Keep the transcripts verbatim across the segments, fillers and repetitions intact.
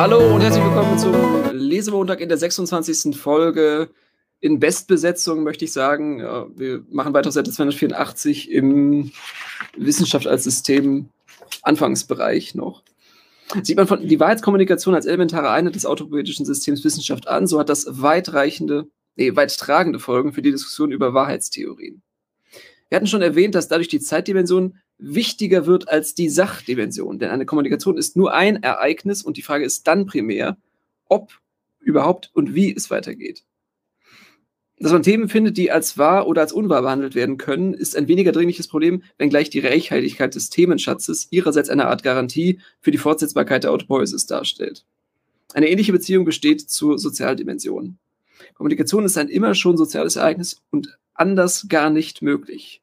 Hallo und herzlich willkommen zum Lesemontag in der sechsundzwanzigsten Folge. In Bestbesetzung möchte ich sagen, wir machen weiter seit zweihundertvierundachtzig im Wissenschaft als System Anfangsbereich noch. Sieht man von die Wahrheitskommunikation als elementare Einheit des autopoetischen Systems Wissenschaft an, so hat das weitreichende, nee, weit tragende Folgen für die Diskussion über Wahrheitstheorien. Wir hatten schon erwähnt, dass dadurch die Zeitdimension wichtiger wird als die Sachdimension, denn eine Kommunikation ist nur ein Ereignis und die Frage ist dann primär, ob überhaupt und wie es weitergeht. Dass man Themen findet, die als wahr oder als unwahr behandelt werden können, ist ein weniger dringliches Problem, wenngleich die Reichhaltigkeit des Themenschatzes ihrerseits eine Art Garantie für die Fortsetzbarkeit der Autopoiesis darstellt. Eine ähnliche Beziehung besteht zur Sozialdimension. Kommunikation ist ein immer schon soziales Ereignis und anders gar nicht möglich.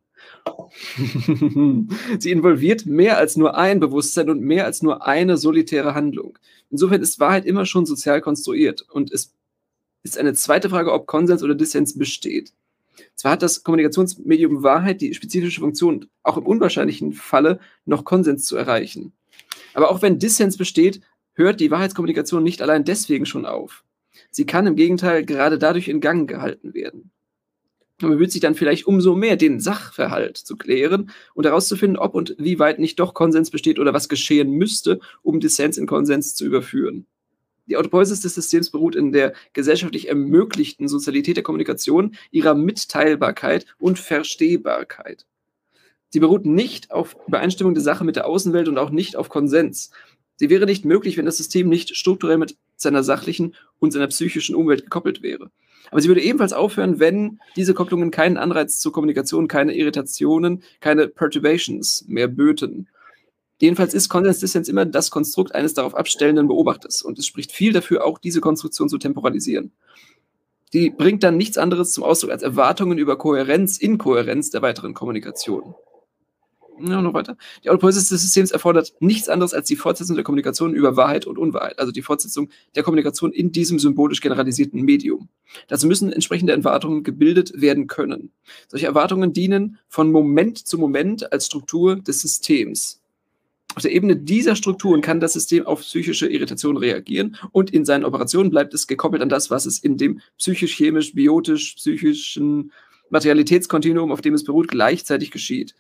Sie involviert mehr als nur ein Bewusstsein und mehr als nur eine solitäre Handlung. Insofern ist Wahrheit immer schon sozial konstruiert und es ist eine zweite Frage, ob Konsens oder Dissens besteht. Zwar hat das Kommunikationsmedium Wahrheit die spezifische Funktion, auch im unwahrscheinlichen Falle noch Konsens zu erreichen. Aber auch wenn Dissens besteht, hört die Wahrheitskommunikation nicht allein deswegen schon auf. Sie kann im Gegenteil gerade dadurch in Gang gehalten werden. Man bemüht sich dann vielleicht umso mehr, den Sachverhalt zu klären und herauszufinden, ob und wie weit nicht doch Konsens besteht oder was geschehen müsste, um Dissens in Konsens zu überführen. Die Autopoiesis des Systems beruht in der gesellschaftlich ermöglichten Sozialität der Kommunikation, ihrer Mitteilbarkeit und Verstehbarkeit. Sie beruht nicht auf Übereinstimmung der Sache mit der Außenwelt und auch nicht auf Konsens. Sie wäre nicht möglich, wenn das System nicht strukturell mit seiner sachlichen und seiner psychischen Umwelt gekoppelt wäre. Aber sie würde ebenfalls aufhören, wenn diese Kopplungen keinen Anreiz zur Kommunikation, keine Irritationen, keine Perturbations mehr böten. Jedenfalls ist Konsens-Dissens immer das Konstrukt eines darauf abstellenden Beobachters und es spricht viel dafür, auch diese Konstruktion zu temporalisieren. Die bringt dann nichts anderes zum Ausdruck als Erwartungen über Kohärenz, Inkohärenz der weiteren Kommunikation. Ja, noch weiter. Die Autopoiesis des Systems erfordert nichts anderes als die Fortsetzung der Kommunikation über Wahrheit und Unwahrheit, also die Fortsetzung der Kommunikation in diesem symbolisch generalisierten Medium. Dazu müssen entsprechende Erwartungen gebildet werden können. Solche Erwartungen dienen von Moment zu Moment als Struktur des Systems. Auf der Ebene dieser Strukturen kann das System auf psychische Irritationen reagieren und in seinen Operationen bleibt es gekoppelt an das, was es in dem psychisch-chemisch, biotisch-psychischen Materialitätskontinuum, auf dem es beruht, gleichzeitig geschieht.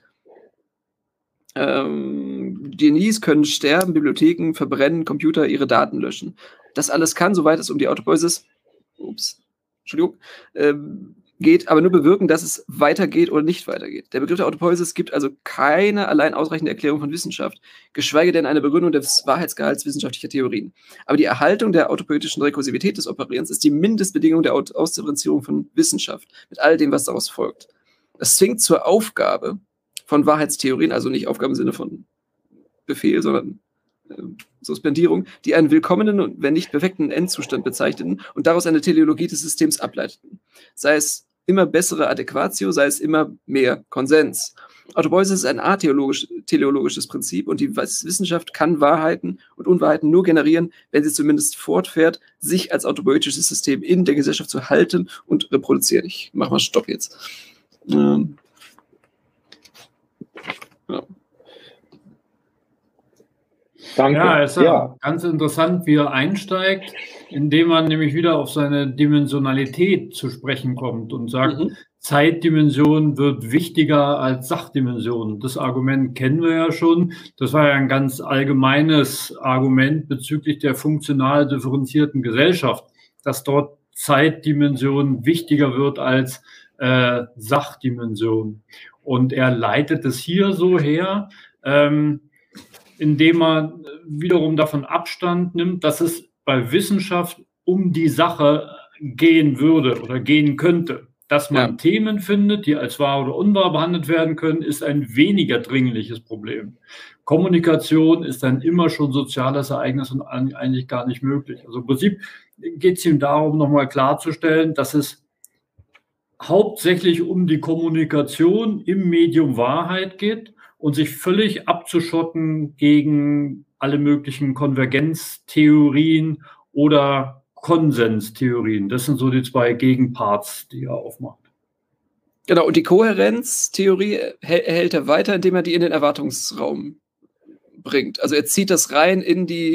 Ähm, Genies können sterben, Bibliotheken verbrennen, Computer ihre Daten löschen. Das alles kann, soweit es um die Autopoiesis ups, Entschuldigung, ähm, geht, aber nur bewirken, dass es weitergeht oder nicht weitergeht. Der Begriff der Autopoiesis gibt also keine allein ausreichende Erklärung von Wissenschaft, geschweige denn eine Begründung des Wahrheitsgehalts wissenschaftlicher Theorien. Aber die Erhaltung der autopoietischen Rekursivität des Operierens ist die Mindestbedingung der Ausdifferenzierung von Wissenschaft, mit all dem, was daraus folgt. Das zwingt zur Aufgabe von Wahrheitstheorien, also nicht Aufgabe im Sinne von Befehl, sondern äh, Suspendierung, die einen willkommenen und wenn nicht perfekten Endzustand bezeichneten und daraus eine Teleologie des Systems ableiteten. Sei es immer bessere Adequatio, sei es immer mehr Konsens. Autopoiesis ist ein atheologisches Prinzip und die Wissenschaft kann Wahrheiten und Unwahrheiten nur generieren, wenn sie zumindest fortfährt, sich als autopoietisches System in der Gesellschaft zu halten und reproduzieren. Ich mach mal Stopp jetzt. Ähm Ja. Danke. Ja, es ist Ja. ganz interessant, wie er einsteigt, indem man nämlich wieder auf seine Dimensionalität zu sprechen kommt und sagt, mhm. Zeitdimension wird wichtiger als Sachdimension. Das Argument kennen wir ja schon. Das war ja ein ganz allgemeines Argument bezüglich der funktional differenzierten Gesellschaft, dass dort Zeitdimension wichtiger wird als äh, Sachdimension. Und er leitet es hier so her, ähm, indem er wiederum davon Abstand nimmt, dass es bei Wissenschaft um die Sache gehen würde oder gehen könnte. Dass man ja. Themen findet, die als wahr oder unwahr behandelt werden können, ist ein weniger dringliches Problem. Kommunikation ist ein immer schon soziales Ereignis und eigentlich gar nicht möglich. Also im Prinzip geht es ihm darum, nochmal klarzustellen, dass es hauptsächlich um die Kommunikation im Medium Wahrheit geht und sich völlig abzuschotten gegen alle möglichen Konvergenztheorien oder Konsenstheorien. Das sind so die zwei Gegenparts, die er aufmacht. Genau, und die Kohärenztheorie erhält er weiter, indem er die in den Erwartungsraum bringt. Also er zieht das rein in die,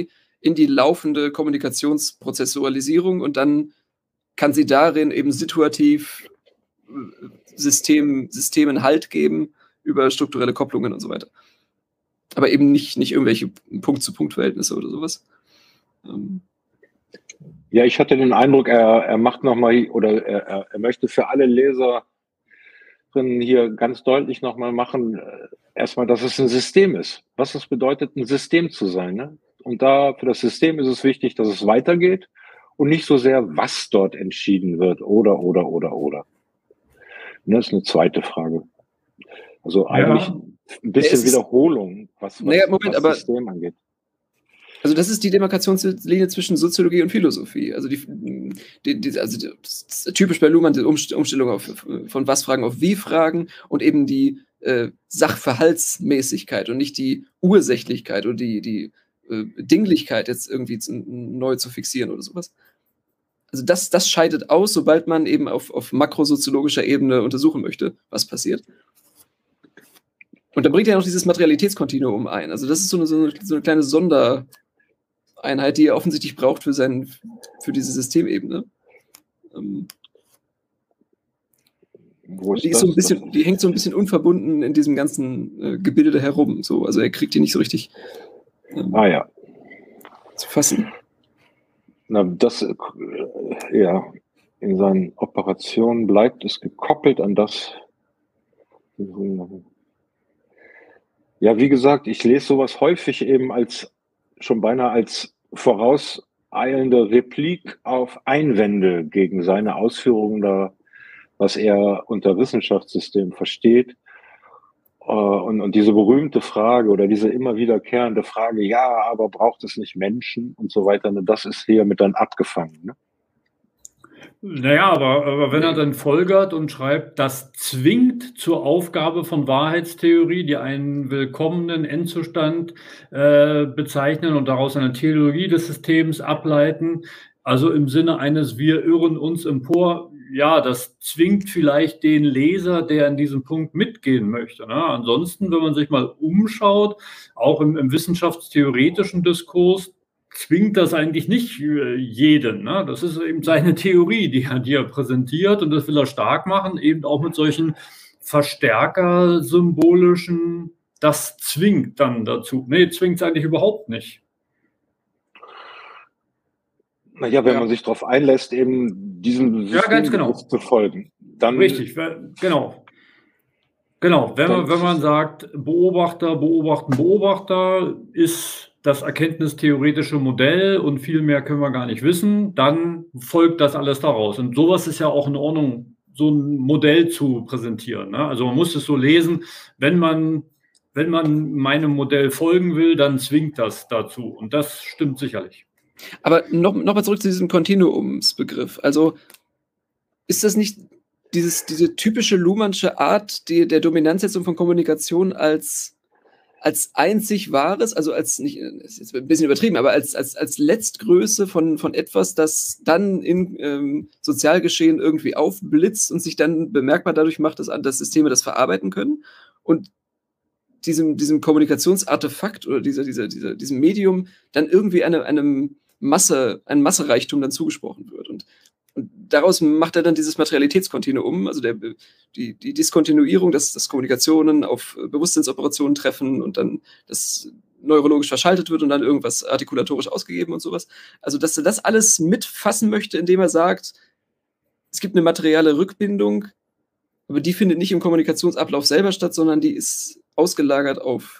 in die laufende Kommunikationsprozessualisierung und dann kann sie darin eben situativ System, Systemen Halt geben über strukturelle Kopplungen und so weiter. Aber eben nicht, nicht irgendwelche Punkt-zu-Punkt-Verhältnisse oder sowas. Ähm. Ja, ich hatte den Eindruck, er, er macht nochmal, oder er, er möchte für alle Leserinnen hier ganz deutlich nochmal machen, erstmal, dass es ein System ist. Was es bedeutet, ein System zu sein. Ne? Und da für das System ist es wichtig, dass es weitergeht und nicht so sehr, was dort entschieden wird oder, oder, oder, oder. Das ist eine zweite Frage. Also eigentlich ja. ein bisschen ja, Wiederholung, was, was, naja, Moment, was aber, System angeht. Also das ist die Demarkationslinie zwischen Soziologie und Philosophie. Also, die, die, die, also die, das ist typisch bei Luhmann die Umstellung auf, von Was-Fragen auf Wie-Fragen und eben die äh, Sachverhaltsmäßigkeit und nicht die Ursächlichkeit oder die, die äh, Dinglichkeit jetzt irgendwie zu, neu zu fixieren oder sowas. Also das, das scheidet aus, sobald man eben auf, auf makrosoziologischer Ebene untersuchen möchte, was passiert. Und dann bringt er noch dieses Materialitätskontinuum ein. Also das ist so eine, so eine, so eine kleine Sondereinheit, die er offensichtlich braucht für, sein, für diese Systemebene. Ähm, Wo ist die, ist so ein bisschen, die hängt so ein bisschen unverbunden in diesem ganzen äh, Gebilde herum. So. Also er kriegt die nicht so richtig ähm, ah, ja. zu fassen. Na, das, äh, ja, in seinen Operationen bleibt es gekoppelt an das. Ja, wie gesagt, ich lese sowas häufig eben als, schon beinahe als vorauseilende Replik auf Einwände gegen seine Ausführungen da, was er unter Wissenschaftssystem versteht. Und, und diese berühmte Frage oder diese immer wiederkehrende Frage, ja, aber braucht es nicht Menschen und so weiter, das ist hiermit dann abgefangen. Ne? Naja, aber, aber wenn er dann folgert und schreibt, das zwingt zur Aufgabe von Wahrheitstheorie, die einen willkommenen Endzustand äh, bezeichnen und daraus eine Theologie des Systems ableiten, also im Sinne eines wir irren uns empor, ja, das zwingt vielleicht den Leser, der in diesem Punkt mitgehen möchte. Ne? Ansonsten, wenn man sich mal umschaut, auch im, im wissenschaftstheoretischen Diskurs, zwingt das eigentlich nicht jeden. Ne? Das ist eben seine Theorie, die er, die er präsentiert und das will er stark machen, eben auch mit solchen Verstärker-symbolischen, das zwingt dann dazu. Nee, zwingt es eigentlich überhaupt nicht. Naja, wenn ja. man sich darauf einlässt, eben diesem System ja, ganz genau. zu folgen. Dann richtig, genau. Genau, wenn man, wenn man sagt, Beobachter, Beobachten, Beobachter ist das erkenntnistheoretische Modell und viel mehr können wir gar nicht wissen, dann folgt das alles daraus. Und sowas ist ja auch in Ordnung, so ein Modell zu präsentieren. Ne? Also man muss es so lesen, wenn man, wenn man meinem Modell folgen will, dann zwingt das dazu. Und das stimmt sicherlich. Aber noch, noch mal zurück zu diesem Kontinuumsbegriff. Also ist das nicht dieses, diese typische Luhmannsche Art die, der Dominanzsetzung von Kommunikation als, als einzig Wahres, also als, nicht, ist jetzt ein bisschen übertrieben, aber als, als, als Letztgröße von, von etwas, das dann im ähm, Sozialgeschehen irgendwie aufblitzt und sich dann bemerkbar dadurch macht, dass, dass Systeme das verarbeiten können und diesem, diesem Kommunikationsartefakt oder dieser, dieser, dieser, diesem Medium dann irgendwie eine, einem Masse, ein Massereichtum dann zugesprochen wird. Und, und daraus macht er dann dieses Materialitätskontinuum, also der, die, die Diskontinuierung, dass, dass Kommunikationen auf Bewusstseinsoperationen treffen und dann das neurologisch verschaltet wird und dann irgendwas artikulatorisch ausgegeben und sowas. Also, dass er das alles mitfassen möchte, indem er sagt, es gibt eine materielle Rückbindung, aber die findet nicht im Kommunikationsablauf selber statt, sondern die ist ausgelagert auf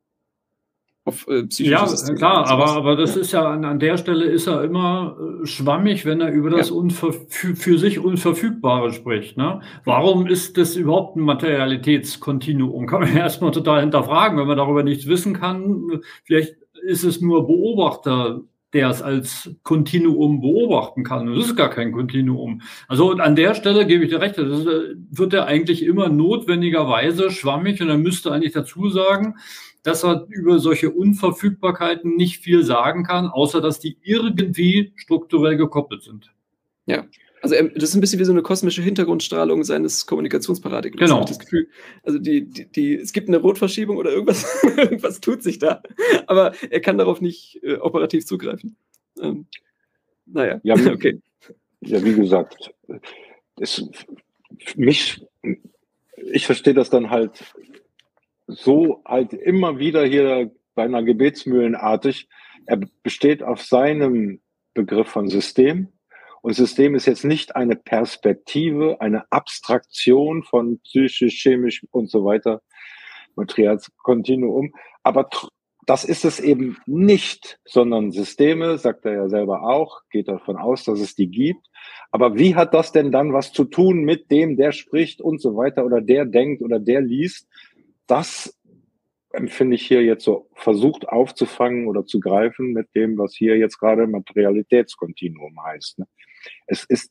Auf, äh, ja, klar, aber, aber das ja. ist ja an, an der Stelle ist er immer äh, schwammig, wenn er über das ja. Unverf- für sich Unverfügbare spricht. Ne? Warum ist das überhaupt ein Materialitätskontinuum? Kann man erstmal total hinterfragen, wenn man darüber nichts wissen kann. Vielleicht ist es nur Beobachter, der es als Kontinuum beobachten kann. Das ist gar kein Kontinuum. Also an der Stelle gebe ich dir recht, das wird er eigentlich immer notwendigerweise schwammig und er müsste eigentlich dazu sagen, dass er über solche Unverfügbarkeiten nicht viel sagen kann, außer dass die irgendwie strukturell gekoppelt sind. Ja. Also ähm, das ist ein bisschen wie so eine kosmische Hintergrundstrahlung seines Kommunikationsparadigmas, habe ich Genau. das Gefühl. Also die, die, die, es gibt eine Rotverschiebung oder irgendwas, irgendwas tut sich da, aber er kann darauf nicht äh, operativ zugreifen. Ähm, naja, Ja, okay. ja, wie gesagt, es, mich, ich verstehe das dann halt so halt immer wieder hier bei einer Gebetsmühlenartig. Er besteht auf seinem Begriff von System. Und System ist jetzt nicht eine Perspektive, eine Abstraktion von psychisch, chemisch und so weiter, Materialskontinuum. Aber das ist es eben nicht, sondern Systeme, sagt er ja selber auch, geht davon aus, dass es die gibt. Aber wie hat das denn dann was zu tun mit dem, der spricht und so weiter oder der denkt oder der liest? Das empfinde ich hier jetzt so versucht aufzufangen oder zu greifen mit dem, was hier jetzt gerade Materialitätskontinuum heißt. Es ist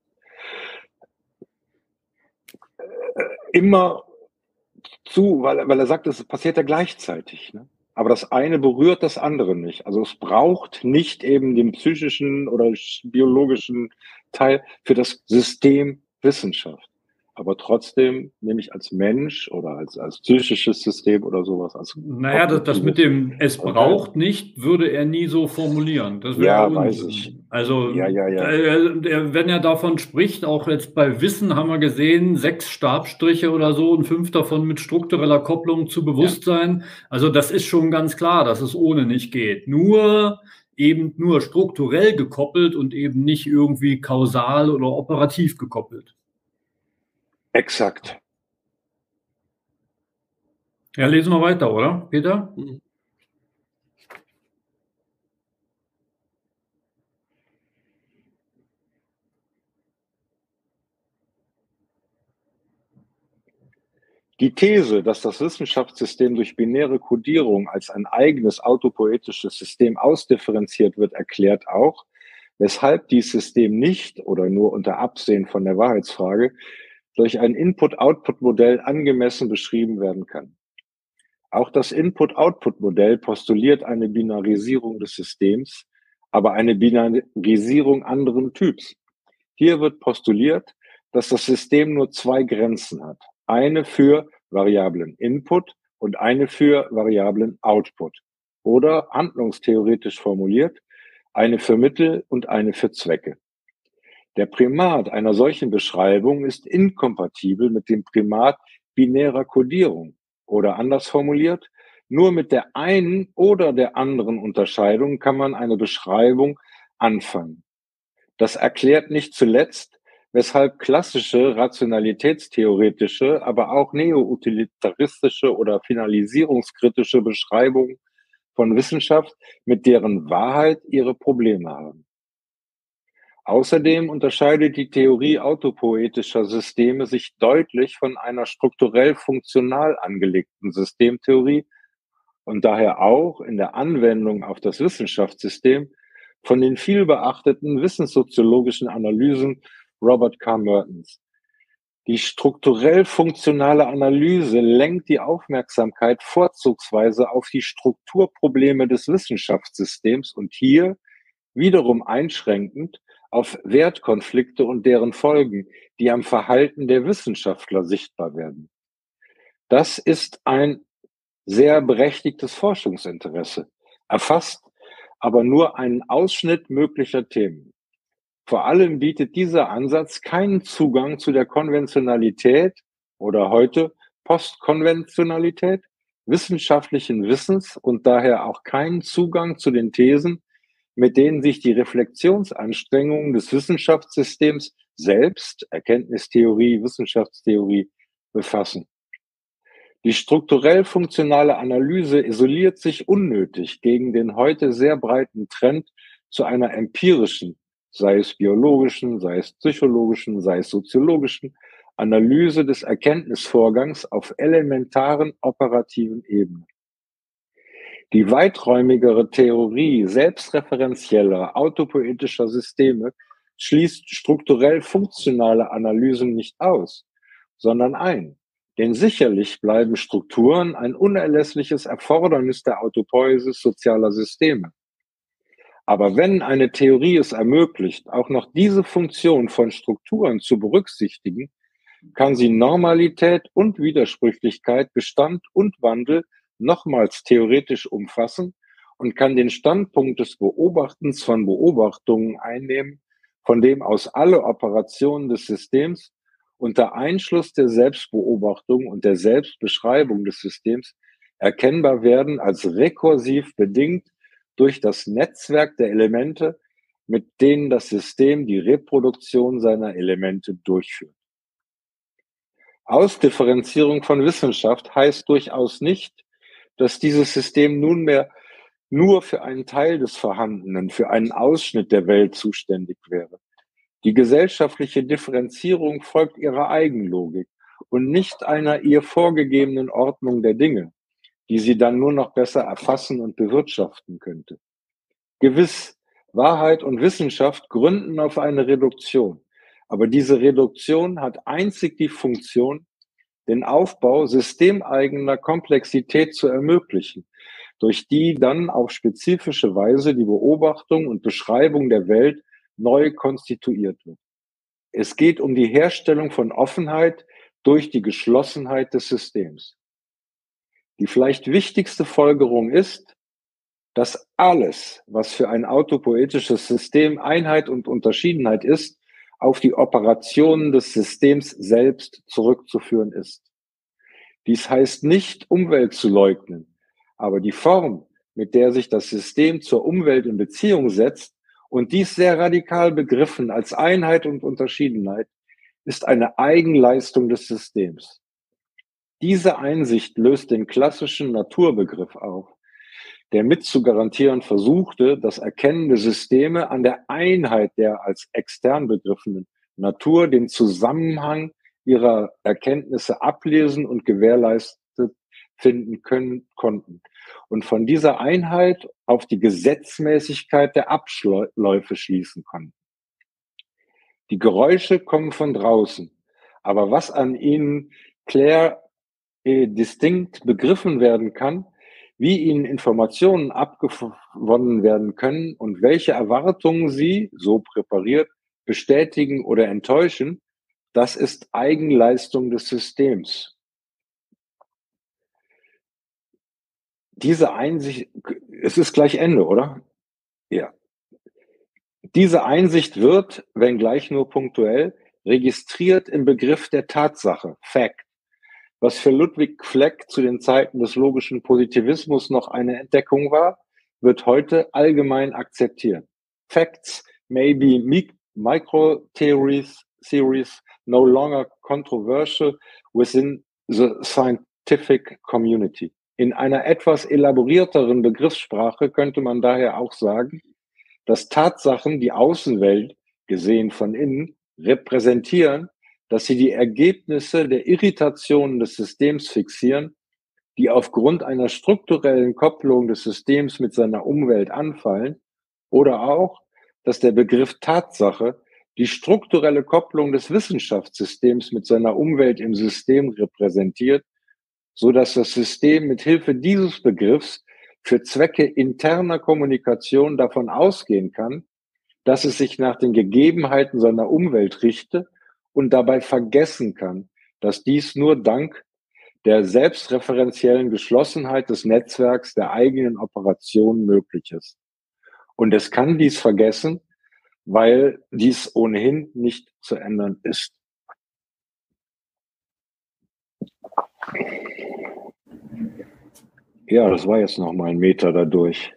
immer zu, weil, weil er sagt, es passiert ja gleichzeitig. Ne? Aber das eine berührt das andere nicht. Also es braucht nicht eben den psychischen oder biologischen Teil für das System Wissenschaft. Aber trotzdem nehme ich als Mensch oder als, als psychisches System oder sowas. Als naja, das, das mit dem es braucht nicht, würde er nie so formulieren. Das wäre ja, Unsinn. weiß ich. Also, ja, ja, ja. äh, wenn er davon spricht, auch jetzt bei Wissen haben wir gesehen, sechs Stabstriche oder so und fünf davon mit struktureller Kopplung zu Bewusstsein. Ja. Also das ist schon ganz klar, dass es ohne nicht geht. Nur eben nur strukturell gekoppelt und eben nicht irgendwie kausal oder operativ gekoppelt. Exakt. Ja, lesen wir weiter, oder, Peter? Mhm. Die These, dass das Wissenschaftssystem durch binäre Kodierung als ein eigenes autopoetisches System ausdifferenziert wird, erklärt auch, weshalb dieses System nicht oder nur unter Absehen von der Wahrheitsfrage durch ein Input-Output-Modell angemessen beschrieben werden kann. Auch das Input-Output-Modell postuliert eine Binarisierung des Systems, aber eine Binarisierung anderen Typs. Hier wird postuliert, dass das System nur zwei Grenzen hat. Eine für variablen Input und eine für variablen Output. Oder handlungstheoretisch formuliert, eine für Mittel und eine für Zwecke. Der Primat einer solchen Beschreibung ist inkompatibel mit dem Primat binärer Kodierung. Oder anders formuliert, nur mit der einen oder der anderen Unterscheidung kann man eine Beschreibung anfangen. Das erklärt nicht zuletzt, weshalb klassische rationalitätstheoretische, aber auch neo-utilitaristische oder finalisierungskritische Beschreibungen von Wissenschaft mit deren Wahrheit ihre Probleme haben. Außerdem unterscheidet die Theorie autopoetischer Systeme sich deutlich von einer strukturell funktional angelegten Systemtheorie und daher auch in der Anwendung auf das Wissenschaftssystem von den viel beachteten wissenssoziologischen Analysen Robert K. Mertens. Die strukturell funktionale Analyse lenkt die Aufmerksamkeit vorzugsweise auf die Strukturprobleme des Wissenschaftssystems und hier wiederum einschränkend auf Wertkonflikte und deren Folgen, die am Verhalten der Wissenschaftler sichtbar werden. Das ist ein sehr berechtigtes Forschungsinteresse, erfasst aber nur einen Ausschnitt möglicher Themen. Vor allem bietet dieser Ansatz keinen Zugang zu der Konventionalität oder heute Postkonventionalität wissenschaftlichen Wissens und daher auch keinen Zugang zu den Thesen, mit denen sich die Reflexionsanstrengungen des Wissenschaftssystems selbst, Erkenntnistheorie, Wissenschaftstheorie, befassen. Die strukturell funktionale Analyse isoliert sich unnötig gegen den heute sehr breiten Trend zu einer empirischen, sei es biologischen, sei es psychologischen, sei es soziologischen, Analyse des Erkenntnisvorgangs auf elementaren operativen Ebenen. Die weiträumigere Theorie selbstreferenzieller, autopoetischer Systeme schließt strukturell funktionale Analysen nicht aus, sondern ein. Denn sicherlich bleiben Strukturen ein unerlässliches Erfordernis der Autopoiesis sozialer Systeme. Aber wenn eine Theorie es ermöglicht, auch noch diese Funktion von Strukturen zu berücksichtigen, kann sie Normalität und Widersprüchlichkeit, Bestand und Wandel nochmals theoretisch umfassen und kann den Standpunkt des Beobachtens von Beobachtungen einnehmen, von dem aus alle Operationen des Systems unter Einschluss der Selbstbeobachtung und der Selbstbeschreibung des Systems erkennbar werden als rekursiv bedingt durch das Netzwerk der Elemente, mit denen das System die Reproduktion seiner Elemente durchführt. Ausdifferenzierung von Wissenschaft heißt durchaus nicht, dass dieses System nunmehr nur für einen Teil des Vorhandenen, für einen Ausschnitt der Welt zuständig wäre. Die gesellschaftliche Differenzierung folgt ihrer Eigenlogik und nicht einer ihr vorgegebenen Ordnung der Dinge, die sie dann nur noch besser erfassen und bewirtschaften könnte. Gewiss, Wahrheit und Wissenschaft gründen auf eine Reduktion, aber diese Reduktion hat einzig die Funktion, den Aufbau systemeigener Komplexität zu ermöglichen, durch die dann auf spezifische Weise die Beobachtung und Beschreibung der Welt neu konstituiert wird. Es geht um die Herstellung von Offenheit durch die Geschlossenheit des Systems. Die vielleicht wichtigste Folgerung ist, dass alles, was für ein autopoetisches System Einheit und Unterschiedenheit ist, auf die Operationen des Systems selbst zurückzuführen ist. Dies heißt nicht, Umwelt zu leugnen, aber die Form, mit der sich das System zur Umwelt in Beziehung setzt, und dies sehr radikal begriffen als Einheit und Unterschiedenheit, ist eine Eigenleistung des Systems. Diese Einsicht löst den klassischen Naturbegriff auf, der mit zu garantieren versuchte, das Erkennen der Systeme an der Einheit der als extern begriffenen Natur, den Zusammenhang ihrer Erkenntnisse ablesen und gewährleistet finden können, konnten und von dieser Einheit auf die Gesetzmäßigkeit der Abläufe schließen konnten. Die Geräusche kommen von draußen, aber was an ihnen klar äh, distinkt begriffen werden kann, wie ihnen Informationen abgewonnen werden können und welche Erwartungen sie, so präpariert, bestätigen oder enttäuschen, das ist Eigenleistung des Systems. Diese Einsicht, es ist gleich Ende, oder? Ja. Diese Einsicht wird, wenngleich nur punktuell, registriert im Begriff der Tatsache, Fact, was für Ludwig Fleck zu den Zeiten des logischen Positivismus noch eine Entdeckung war, wird heute allgemein akzeptiert. Facts may be micro-theories, theories no longer controversial within the scientific community. In einer etwas elaborierteren Begriffssprache könnte man daher auch sagen, dass Tatsachen die Außenwelt, gesehen von innen, repräsentieren, dass sie die Ergebnisse der Irritationen des Systems fixieren, die aufgrund einer strukturellen Kopplung des Systems mit seiner Umwelt anfallen, oder auch, dass der Begriff Tatsache die strukturelle Kopplung des Wissenschaftssystems mit seiner Umwelt im System repräsentiert, so dass das System mit Hilfe dieses Begriffs für Zwecke interner Kommunikation davon ausgehen kann, dass es sich nach den Gegebenheiten seiner Umwelt richte und dabei vergessen kann, dass dies nur dank der selbstreferenziellen Geschlossenheit des Netzwerks der eigenen Operationen möglich ist. Und es kann dies vergessen, weil dies ohnehin nicht zu ändern ist. Ja, das war jetzt noch mal ein Meter dadurch.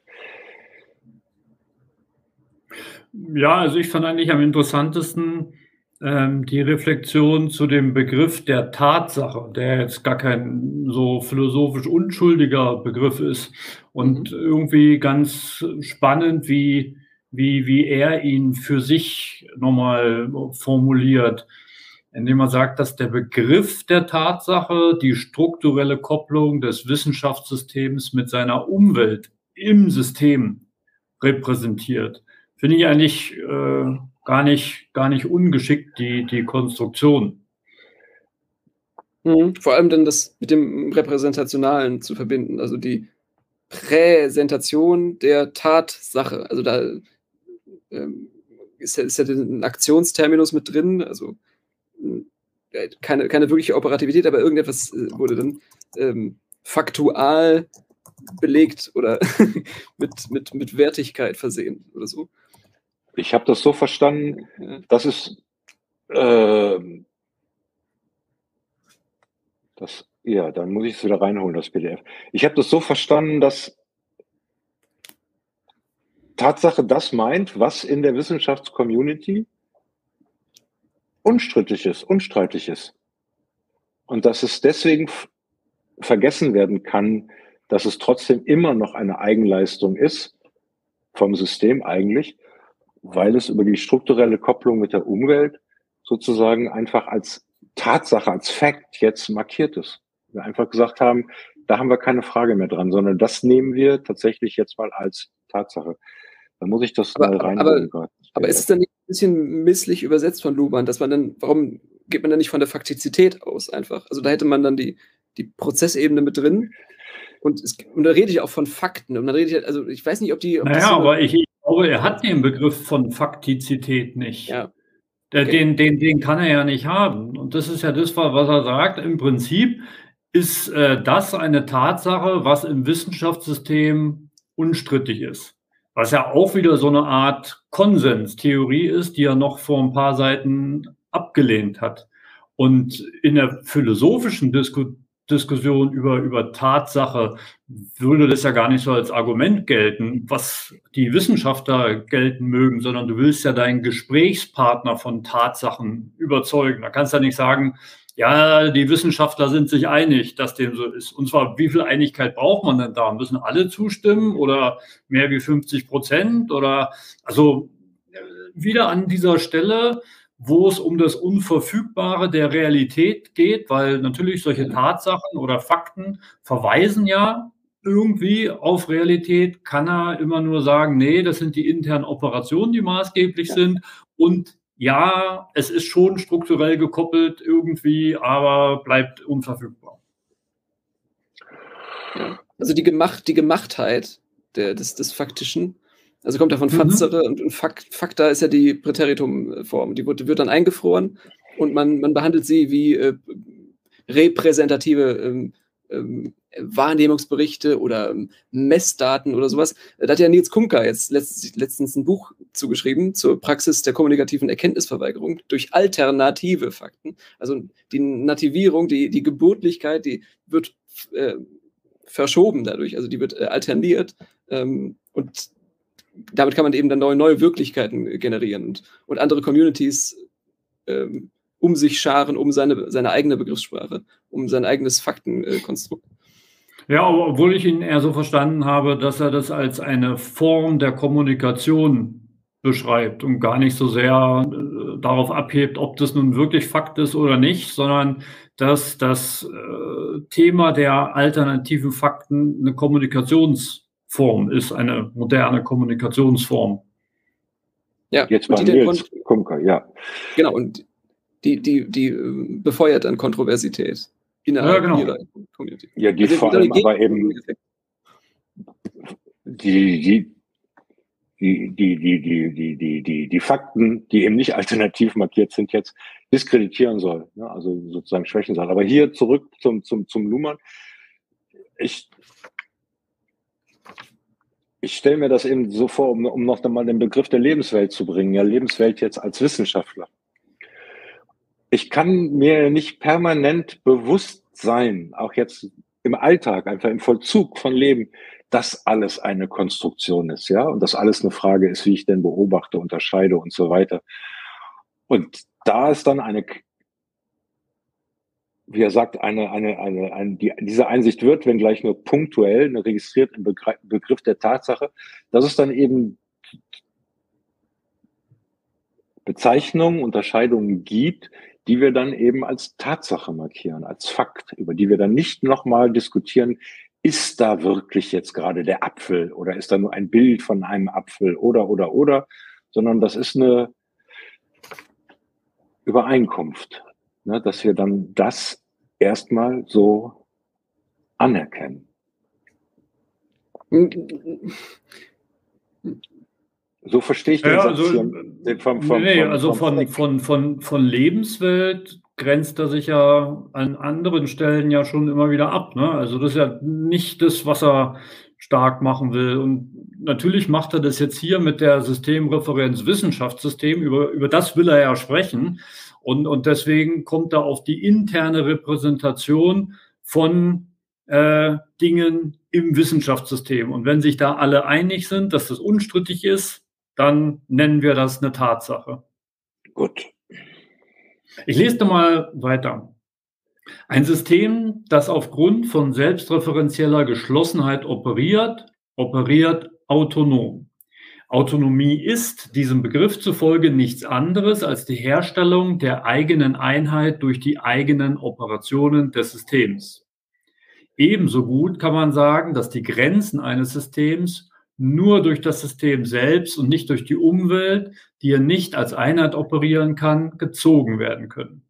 Ja, also ich fand eigentlich am interessantesten ähm, die Reflexion zu dem Begriff der Tatsache, der jetzt gar kein so philosophisch unschuldiger Begriff ist und mhm. irgendwie ganz spannend, wie, wie, wie er ihn für sich nochmal formuliert, indem er sagt, dass der Begriff der Tatsache die strukturelle Kopplung des Wissenschaftssystems mit seiner Umwelt im System repräsentiert. Finde ich eigentlich äh, gar nicht, gar nicht ungeschickt, die, die Konstruktion. Mhm. Vor allem dann das mit dem Repräsentationalen zu verbinden, also die Präsentation der Tatsache. Also da ähm, ist, ja, ist ja ein Aktionsterminus mit drin, also äh, keine, keine wirkliche Operativität, aber irgendetwas äh, wurde dann ähm, faktual belegt oder mit, mit, mit Wertigkeit versehen oder so. Ich habe das so verstanden, ja. dass es äh, das, ja, dann muss ich es wieder reinholen, das P D F. Ich habe das so verstanden, dass Tatsache das meint, was in der Wissenschaftscommunity unstrittig ist, unstreitig ist. Und dass es deswegen vergessen werden kann, dass es trotzdem immer noch eine Eigenleistung ist, vom System eigentlich, weil es über die strukturelle Kopplung mit der Umwelt sozusagen einfach als Tatsache, als Fact jetzt markiert ist. Wir einfach gesagt haben, da haben wir keine Frage mehr dran, sondern das nehmen wir tatsächlich jetzt mal als Tatsache. Da muss ich das aber, mal reinholen. Aber, aber, aber ist es dann nicht ein bisschen misslich übersetzt von Luhmann, dass man dann, warum geht man dann nicht von der Faktizität aus einfach? Also da hätte man dann die, die Prozessebene mit drin. Und, es, und da rede ich auch von Fakten. Und dann rede ich, also ich weiß nicht, ob die. Ob naja, so aber ich, ich glaube, er hat den Begriff von Faktizität nicht. Ja. Okay. Den, den, den kann er ja nicht haben. Und das ist ja das, was er sagt. Im Prinzip ist äh, das eine Tatsache, was im Wissenschaftssystem unstrittig ist. Was ja auch wieder so eine Art Konsenstheorie ist, die er noch vor ein paar Seiten abgelehnt hat. Und in der philosophischen Diskussion Diskussion über, über Tatsache würde das ja gar nicht so als Argument gelten, was die Wissenschaftler gelten mögen, sondern du willst ja deinen Gesprächspartner von Tatsachen überzeugen. Da kannst du ja nicht sagen, ja, die Wissenschaftler sind sich einig, dass dem so ist. Und zwar, wie viel Einigkeit braucht man denn da? Müssen alle zustimmen oder mehr wie fünfzig Prozent? Oder, also wieder an dieser Stelle, wo es um das Unverfügbare der Realität geht, weil natürlich solche Tatsachen oder Fakten verweisen ja irgendwie auf Realität, kann er immer nur sagen, nee, das sind die internen Operationen, die maßgeblich ja. sind. Und ja, es ist schon strukturell gekoppelt irgendwie, aber bleibt unverfügbar. Ja. Also die, Gemacht, die Gemachtheit der, des, des Faktischen, also kommt ja von Fazere, mhm. und, und Fakt, Fakta ist ja die Präteritumform. Die wird, wird dann eingefroren und man, man behandelt sie wie äh, repräsentative ähm, ähm, Wahrnehmungsberichte oder ähm, Messdaten oder sowas. Da hat ja Nils Kunker jetzt letzt, letztens ein Buch zugeschrieben zur Praxis der kommunikativen Erkenntnisverweigerung durch alternative Fakten. Also die Nativierung, die, die Geburtlichkeit, die wird äh, verschoben dadurch, also die wird äh, alterniert ähm, und damit kann man eben dann neue, neue Wirklichkeiten generieren und, und andere Communities ähm, um sich scharen, um seine, seine eigene Begriffssprache, um sein eigenes Faktenkonstrukt. Ja, aber obwohl ich ihn eher so verstanden habe, dass er das als eine Form der Kommunikation beschreibt und gar nicht so sehr äh, darauf abhebt, ob das nun wirklich Fakt ist oder nicht, sondern dass das äh, Thema der alternativen Fakten eine Kommunikations Form ist, eine moderne Kommunikationsform. Ja, jetzt bei Nils Kunker, ja. Genau, und die, die, die befeuert dann Kontroversität innerhalb ja, genau. ihrer Community. Ja, die also vor allem aber eben die, die, die, die, die, die, die, die, die, die Fakten, die eben nicht alternativ markiert sind, jetzt diskreditieren soll, ne? Also sozusagen schwächen soll. Aber hier zurück zum, zum, zum Luhmann. Ich Ich stelle mir das eben so vor, um, um noch einmal den Begriff der Lebenswelt zu bringen. Ja, Lebenswelt jetzt als Wissenschaftler. Ich kann mir nicht permanent bewusst sein, auch jetzt im Alltag, einfach im Vollzug von Leben, dass alles eine Konstruktion ist, ja, und dass alles eine Frage ist, wie ich denn beobachte, unterscheide und so weiter. Und da ist dann eine, wie er sagt, eine, eine, eine, eine die, diese Einsicht wird, wenngleich nur punktuell, registriert im Begriff, Begriff der Tatsache, dass es dann eben Bezeichnungen, Unterscheidungen gibt, die wir dann eben als Tatsache markieren, als Fakt, über die wir dann nicht nochmal diskutieren, ist da wirklich jetzt gerade der Apfel oder ist da nur ein Bild von einem Apfel oder, oder, oder, sondern das ist eine Übereinkunft, ne, dass wir dann das erstmal so anerkennen. So verstehe ich den Ja, Satz also, hier. Vom, vom, nee, vom, also vom von, von, von, von Lebenswelt grenzt er sich ja an anderen Stellen ja schon immer wieder ab. Ne? Also das ist ja nicht das, was er stark machen will. Und natürlich macht er das jetzt hier mit der Systemreferenz Wissenschaftssystem, über, über das will er ja sprechen. Und, und deswegen kommt er auf die interne Repräsentation von äh, Dingen im Wissenschaftssystem. Und wenn sich da alle einig sind, dass das unstrittig ist, dann nennen wir das eine Tatsache. Gut. Ich lese mal weiter. Ein System, das aufgrund von selbstreferenzieller Geschlossenheit operiert, operiert autonom. Autonomie ist diesem Begriff zufolge nichts anderes als die Herstellung der eigenen Einheit durch die eigenen Operationen des Systems. Ebenso gut kann man sagen, dass die Grenzen eines Systems nur durch das System selbst und nicht durch die Umwelt, die er nicht als Einheit operieren kann, gezogen werden können.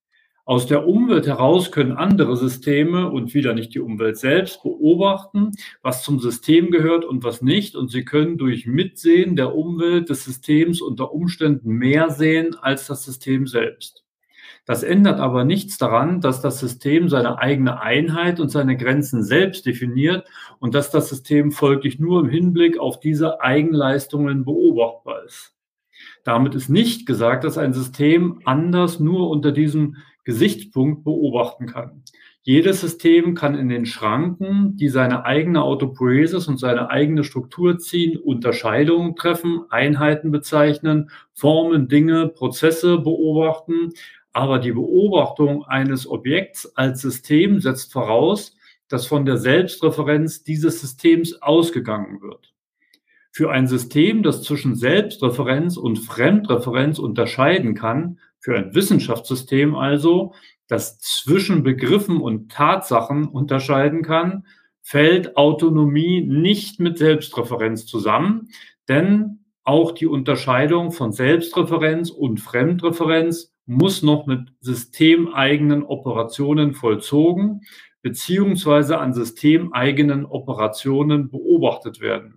Aus der Umwelt heraus können andere Systeme und wieder nicht die Umwelt selbst beobachten, was zum System gehört und was nicht, und sie können durch Mitsehen der Umwelt des Systems unter Umständen mehr sehen als das System selbst. Das ändert aber nichts daran, dass das System seine eigene Einheit und seine Grenzen selbst definiert und dass das System folglich nur im Hinblick auf diese Eigenleistungen beobachtbar ist. Damit ist nicht gesagt, dass ein System anders nur unter diesem Gesichtspunkt beobachten kann. Jedes System kann in den Schranken, die seine eigene Autopoiesis und seine eigene Struktur ziehen, Unterscheidungen treffen, Einheiten bezeichnen, Formen, Dinge, Prozesse beobachten. Aber die Beobachtung eines Objekts als System setzt voraus, dass von der Selbstreferenz dieses Systems ausgegangen wird. Für ein System, das zwischen Selbstreferenz und Fremdreferenz unterscheiden kann, für ein Wissenschaftssystem also, das zwischen Begriffen und Tatsachen unterscheiden kann, fällt Autonomie nicht mit Selbstreferenz zusammen, denn auch die Unterscheidung von Selbstreferenz und Fremdreferenz muss noch mit systemeigenen Operationen vollzogen beziehungsweise an systemeigenen Operationen beobachtet werden.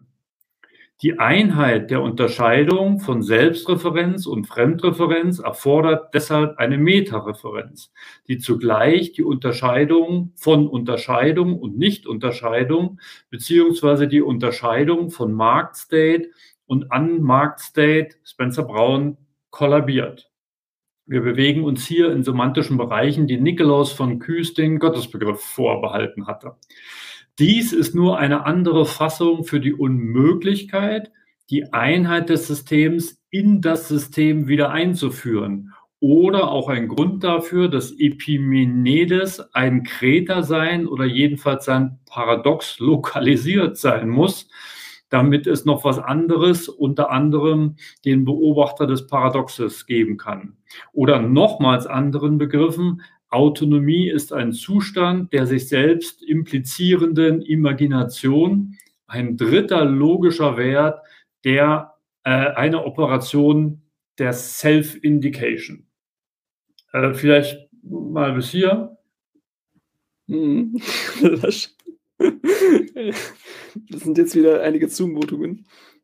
Die Einheit der Unterscheidung von Selbstreferenz und Fremdreferenz erfordert deshalb eine Metareferenz, die zugleich die Unterscheidung von Unterscheidung und Nichtunterscheidung beziehungsweise die Unterscheidung von Marktstate und Unmarktstate, Spencer Brown, kollabiert. Wir bewegen uns hier in semantischen Bereichen, die Nikolaus von Kues den Gottesbegriff vorbehalten hatte. Dies ist nur eine andere Fassung für die Unmöglichkeit, die Einheit des Systems in das System wieder einzuführen. Oder auch ein Grund dafür, dass Epimenides ein Kreter sein oder jedenfalls sein Paradox lokalisiert sein muss, damit es noch was anderes, unter anderem den Beobachter des Paradoxes geben kann. Oder nochmals anderen Begriffen, Autonomie ist ein Zustand der sich selbst implizierenden Imagination, ein dritter logischer Wert der äh, eine Operation der Self-Indication. Äh, vielleicht mal bis hier. Mhm. Das sind jetzt wieder einige Zumutungen.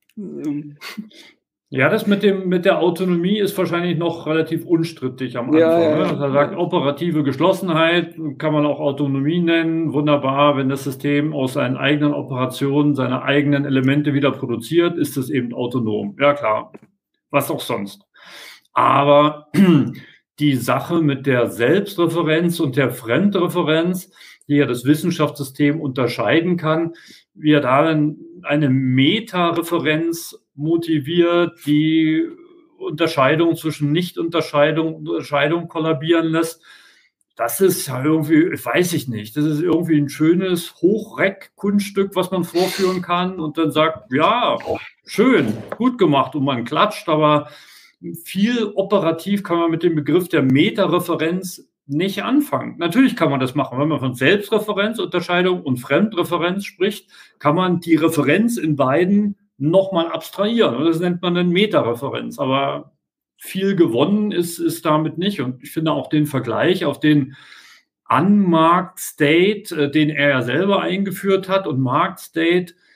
Ja, das mit dem mit der Autonomie ist wahrscheinlich noch relativ unstrittig am Anfang. Ja, ja, ne? ja. Also er sagt, operative Geschlossenheit kann man auch Autonomie nennen. Wunderbar, wenn das System aus seinen eigenen Operationen seine eigenen Elemente wieder produziert, ist es eben autonom. Ja klar, was auch sonst. Aber die Sache mit der Selbstreferenz und der Fremdreferenz, die ja das Wissenschaftssystem unterscheiden kann, wie er darin eine Metareferenz motiviert, die Unterscheidung zwischen Nicht-Unterscheidung und Unterscheidung kollabieren lässt. Das ist ja irgendwie, weiß ich nicht, das ist irgendwie ein schönes Hochreck-Kunststück, was man vorführen kann und dann sagt, ja, schön, gut gemacht und man klatscht, aber viel operativ kann man mit dem Begriff der Metareferenz nicht anfangen. Natürlich kann man das machen. Wenn man von Selbstreferenz, Unterscheidung und Fremdreferenz spricht, kann man die Referenz in beiden nochmal abstrahieren. Das nennt man dann Metareferenz. Aber viel gewonnen ist, ist damit nicht. Und ich finde auch den Vergleich auf den Unmarked State, den er ja selber eingeführt hat, und Marked State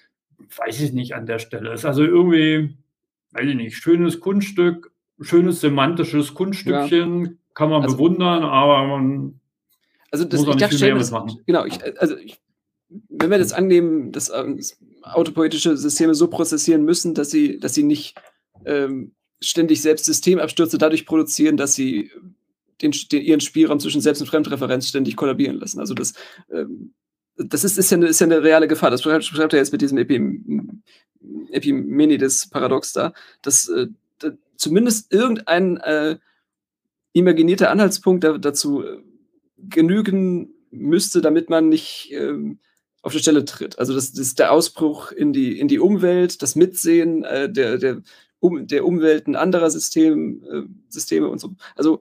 weiß ich nicht an der Stelle. Ist also irgendwie, weiß ich nicht, schönes Kunststück, schönes semantisches Kunststückchen, ja. Kann man also, bewundern, aber man also das, muss auch nicht viel mehr mitmachen. Genau, ich, also ich, wenn wir das annehmen, dass ähm, autopoetische Systeme so prozessieren müssen, dass sie, dass sie nicht ähm, ständig selbst Systemabstürze dadurch produzieren, dass sie den, den, ihren Spielraum zwischen Selbst- und Fremdreferenz ständig kollabieren lassen. Also das, ähm, das ist, ist, ja eine, ist ja eine reale Gefahr. Das beschreibt er jetzt mit diesem Epim Epimenides-Paradox da, dass äh, da zumindest irgendein äh, imaginierter Anhaltspunkt da, dazu äh, genügen müsste, damit man nicht ähm, auf der Stelle tritt. Also das, das ist der Ausbruch in die, in die Umwelt, das Mitsehen äh, der, der, um, der Umwelten anderer System, äh, Systeme und so. Also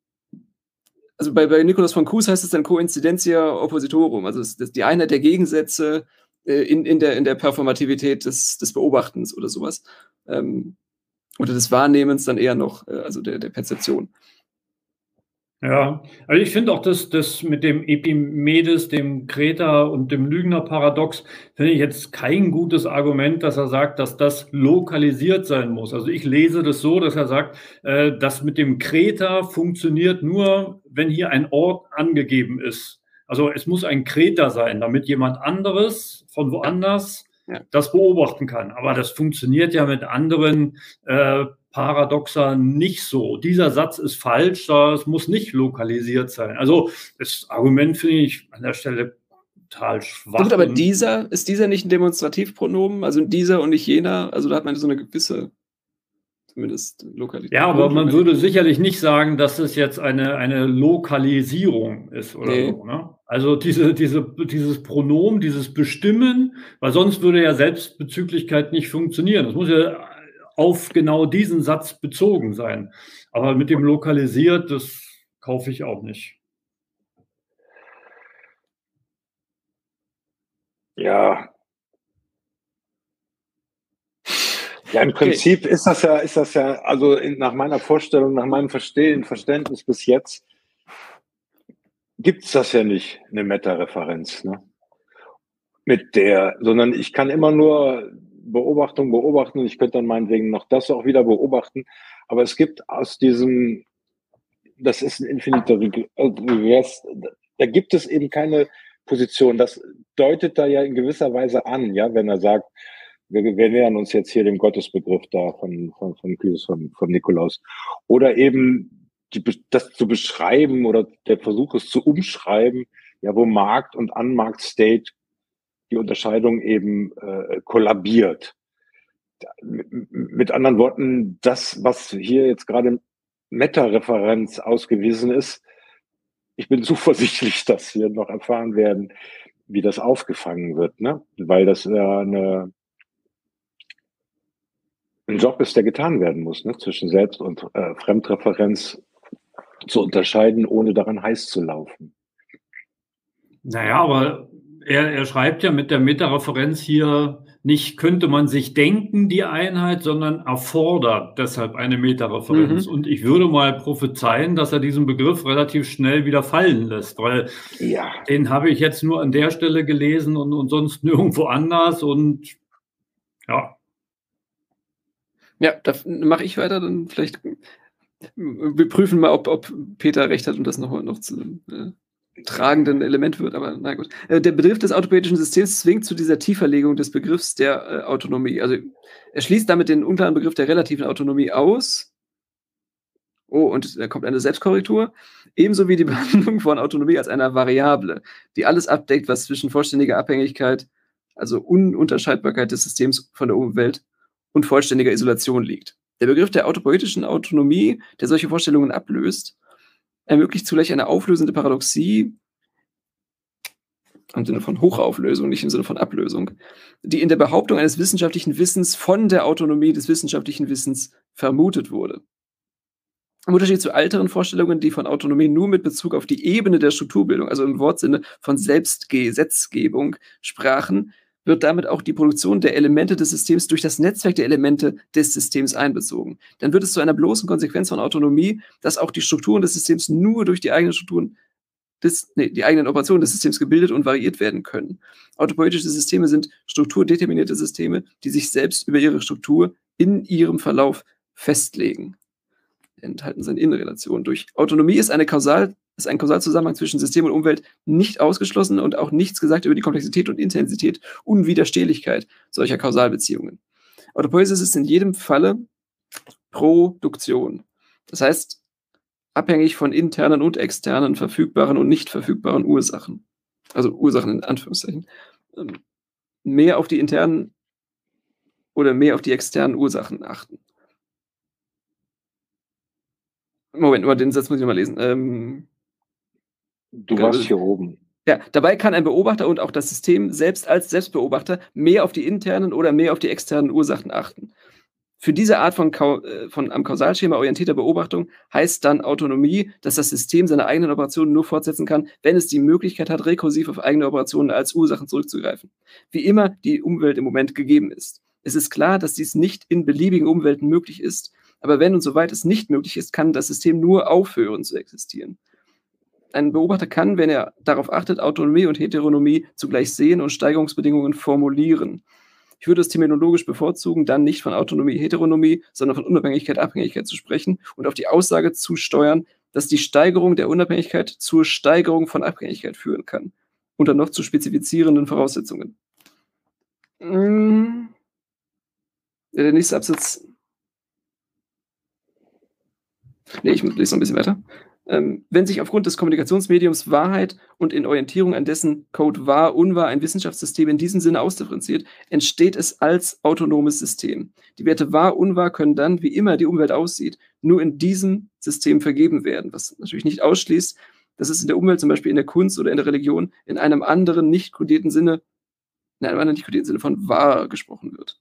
Also bei, bei Nikolaus von Kues heißt es dann Coincidentia oppositorum, also das, das die Einheit der Gegensätze äh, in, in, der, in der Performativität des, des Beobachtens oder sowas. Ähm, oder des Wahrnehmens dann eher noch, äh, also der, der Perzeption. Ja, also ich finde auch das, das mit dem Epimedes, dem Kreter und dem Lügner-Paradox, finde ich jetzt kein gutes Argument, dass er sagt, dass das lokalisiert sein muss. Also ich lese das so, dass er sagt, äh, das mit dem Kreter funktioniert nur, wenn hier ein Ort angegeben ist. Also es muss ein Kreter sein, damit jemand anderes von woanders ja. das beobachten kann. Aber das funktioniert ja mit anderen äh, Paradoxa nicht so. Dieser Satz ist falsch, das muss nicht lokalisiert sein. Also das Argument finde ich an der Stelle total schwach. Gut, aber dieser, ist dieser nicht ein Demonstrativpronomen? Also dieser und nicht jener? Also da hat man so eine gewisse, zumindest Lokalität. Ja, aber man würde sicherlich nicht sagen, dass es jetzt eine, eine Lokalisierung ist oder nee. so. Ne? Also diese, diese, dieses Pronomen, dieses Bestimmen, weil sonst würde ja Selbstbezüglichkeit nicht funktionieren. Das muss ja auf genau diesen Satz bezogen sein. Aber mit dem lokalisiert, das kaufe ich auch nicht. Ja. Ja, im Prinzip okay. ist das ja, ist das ja, also in, nach meiner Vorstellung, nach meinem Verstehen, Verständnis bis jetzt, gibt es das ja nicht, eine Meta-Referenz, ne? Mit der, sondern ich kann immer nur Beobachtung beobachten und ich könnte dann meinetwegen noch das auch wieder beobachten. Aber es gibt aus diesem, das ist ein infiniter Regress, da gibt es eben keine Position. Das deutet da ja in gewisser Weise an, ja, wenn er sagt, wir, wir nähern uns jetzt hier dem Gottesbegriff da von, von, von, von, von Nikolaus. Oder eben die, das zu beschreiben oder der Versuch es zu umschreiben, ja, wo Markt und Unmarkt-State die Unterscheidung eben äh, kollabiert. Mit, mit anderen Worten, das, was hier jetzt gerade Meta-Referenz ausgewiesen ist, ich bin zuversichtlich, dass wir noch erfahren werden, wie das aufgefangen wird, ne? Weil das ja eine, ein Job ist, der getan werden muss, ne? Zwischen Selbst- und äh, Fremdreferenz zu unterscheiden, ohne daran heiß zu laufen. Naja, aber Er, er schreibt ja mit der Meta-Referenz hier nicht, könnte man sich denken, die Einheit, sondern erfordert deshalb eine Meta-Referenz. Mhm. Und ich würde mal prophezeien, dass er diesen Begriff relativ schnell wieder fallen lässt, weil ja. den habe ich jetzt nur an der Stelle gelesen und, und sonst nirgendwo anders. Und ja. Ja, da mache ich weiter, dann vielleicht wir prüfen mal, ob, ob Peter recht hat und das noch, noch zu äh, tragenden Element wird, aber na gut. Äh, der Begriff des autopoetischen Systems zwingt zu dieser Tieferlegung des Begriffs der äh, Autonomie. Also er schließt damit den unklaren Begriff der relativen Autonomie aus. Oh, und da kommt eine Selbstkorrektur. Ebenso wie die Behandlung von Autonomie als einer Variable, die alles abdeckt, was zwischen vollständiger Abhängigkeit, also Ununterscheidbarkeit des Systems von der Umwelt und vollständiger Isolation liegt. Der Begriff der autopoetischen Autonomie, der solche Vorstellungen ablöst, ermöglicht zugleich eine auflösende Paradoxie, im Sinne von Hochauflösung, nicht im Sinne von Ablösung, die in der Behauptung eines wissenschaftlichen Wissens von der Autonomie des wissenschaftlichen Wissens vermutet wurde. Im Unterschied zu älteren Vorstellungen, die von Autonomie nur mit Bezug auf die Ebene der Strukturbildung, also im Wortsinne von Selbstgesetzgebung, sprachen, wird damit auch die Produktion der Elemente des Systems durch das Netzwerk der Elemente des Systems einbezogen. Dann wird es zu einer bloßen Konsequenz von Autonomie, dass auch die Strukturen des Systems nur durch die eigenen Strukturen des, nee, die eigenen Operationen des Systems gebildet und variiert werden können. Autopoietische Systeme sind strukturdeterminierte Systeme, die sich selbst über ihre Struktur in ihrem Verlauf festlegen. Enthalten sind Innenrelationen. Durch Autonomie ist, eine Kausal, ist ein Kausalzusammenhang zwischen System und Umwelt nicht ausgeschlossen und auch nichts gesagt über die Komplexität und Intensität, Unwiderstehlichkeit solcher Kausalbeziehungen. Autopoiesis ist in jedem Falle Produktion. Das heißt, abhängig von internen und externen, verfügbaren und nicht verfügbaren Ursachen. Also Ursachen in Anführungszeichen. Mehr auf die internen oder mehr auf die externen Ursachen achten. Moment, den Satz muss ich mal lesen. Ähm, du warst hier oben. Ja, dabei kann ein Beobachter und auch das System selbst als Selbstbeobachter mehr auf die internen oder mehr auf die externen Ursachen achten. Für diese Art von, von am Kausalschema orientierter Beobachtung heißt dann Autonomie, dass das System seine eigenen Operationen nur fortsetzen kann, wenn es die Möglichkeit hat, rekursiv auf eigene Operationen als Ursachen zurückzugreifen. Wie immer die Umwelt im Moment gegeben ist. Es ist klar, dass dies nicht in beliebigen Umwelten möglich ist, aber wenn und soweit es nicht möglich ist, kann das System nur aufhören zu existieren. Ein Beobachter kann, wenn er darauf achtet, Autonomie und Heteronomie zugleich sehen und Steigerungsbedingungen formulieren. Ich würde es terminologisch bevorzugen, dann nicht von Autonomie, Heteronomie, sondern von Unabhängigkeit, Abhängigkeit zu sprechen und auf die Aussage zu steuern, dass die Steigerung der Unabhängigkeit zur Steigerung von Abhängigkeit führen kann. Unter noch zu spezifizierenden Voraussetzungen. Der nächste Absatz. Nee, ich lese noch ein bisschen weiter. Ähm, wenn sich aufgrund des Kommunikationsmediums Wahrheit und in Orientierung an dessen Code wahr, unwahr ein Wissenschaftssystem in diesem Sinne ausdifferenziert, entsteht es als autonomes System. Die Werte wahr, unwahr können dann, wie immer die Umwelt aussieht, nur in diesem System vergeben werden, was natürlich nicht ausschließt, dass es in der Umwelt, zum Beispiel in der Kunst oder in der Religion, in einem anderen nicht kodierten Sinne, in einem anderen nicht kodierten Sinne von wahr gesprochen wird.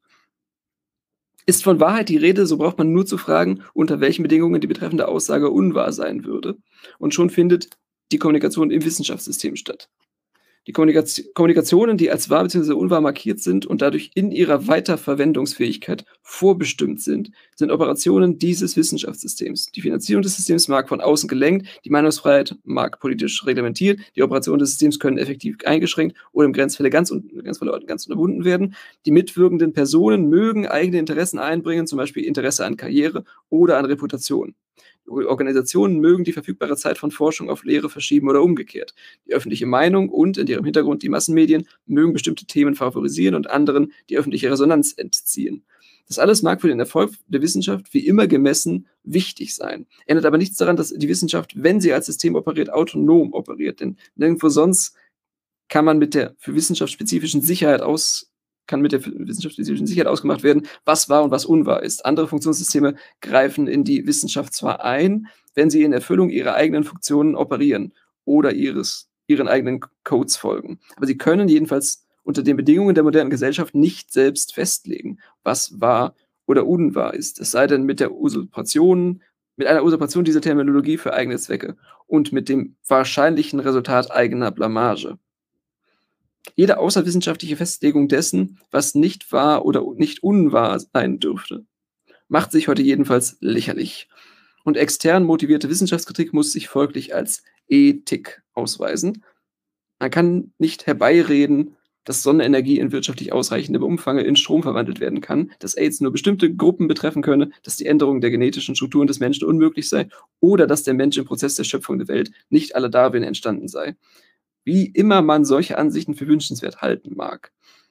Ist von Wahrheit die Rede, so braucht man nur zu fragen, unter welchen Bedingungen die betreffende Aussage unwahr sein würde. Und schon findet die Kommunikation im Wissenschaftssystem statt. Die Kommunikation, Kommunikationen, die als wahr bzw. unwahr markiert sind und dadurch in ihrer Weiterverwendungsfähigkeit vorbestimmt sind, sind Operationen dieses Wissenschaftssystems. Die Finanzierung des Systems mag von außen gelenkt, die Meinungsfreiheit mag politisch reglementiert, die Operationen des Systems können effektiv eingeschränkt oder im Grenzfälle ganz, Grenzfälle ganz unterbunden werden. Die mitwirkenden Personen mögen eigene Interessen einbringen, zum Beispiel Interesse an Karriere oder an Reputation. Organisationen mögen die verfügbare Zeit von Forschung auf Lehre verschieben oder umgekehrt. Die öffentliche Meinung und in ihrem Hintergrund die Massenmedien mögen bestimmte Themen favorisieren und anderen die öffentliche Resonanz entziehen. Das alles mag für den Erfolg der Wissenschaft wie immer gemessen wichtig sein. Ändert aber nichts daran, dass die Wissenschaft, wenn sie als System operiert, autonom operiert. Denn nirgendwo sonst kann man mit der für Wissenschaft spezifischen Sicherheit aus kann mit der wissenschaftsspezifischen Sicherheit ausgemacht werden, was wahr und was unwahr ist. Andere Funktionssysteme greifen in die Wissenschaft zwar ein, wenn sie in Erfüllung ihrer eigenen Funktionen operieren oder ihres, ihren eigenen Codes folgen. Aber sie können jedenfalls unter den Bedingungen der modernen Gesellschaft nicht selbst festlegen, was wahr oder unwahr ist. Es sei denn mit der Usurpation, mit einer Usurpation dieser Terminologie für eigene Zwecke und mit dem wahrscheinlichen Resultat eigener Blamage. Jede außerwissenschaftliche Festlegung dessen, was nicht wahr oder nicht unwahr sein dürfte, macht sich heute jedenfalls lächerlich. Und extern motivierte Wissenschaftskritik muss sich folglich als Ethik ausweisen. Man kann nicht herbeireden, dass Sonnenenergie in wirtschaftlich ausreichendem Umfang in Strom verwandelt werden kann, dass AIDS nur bestimmte Gruppen betreffen könne, dass die Änderung der genetischen Strukturen des Menschen unmöglich sei oder dass der Mensch im Prozess der Schöpfung der Welt nicht à la Darwin entstanden sei. Wie immer man solche Ansichten für wünschenswert halten mag.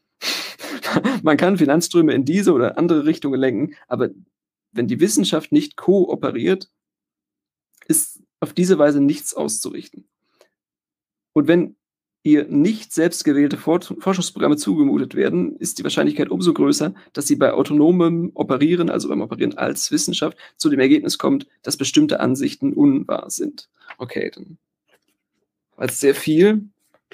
Man kann Finanzströme in diese oder andere Richtungen lenken, aber wenn die Wissenschaft nicht kooperiert, ist auf diese Weise nichts auszurichten. Und wenn ihr nicht selbstgewählte Forschungsprogramme zugemutet werden, ist die Wahrscheinlichkeit umso größer, dass sie bei autonomem Operieren, also beim Operieren als Wissenschaft, zu dem Ergebnis kommt, dass bestimmte Ansichten unwahr sind. Okay, dann als sehr viel.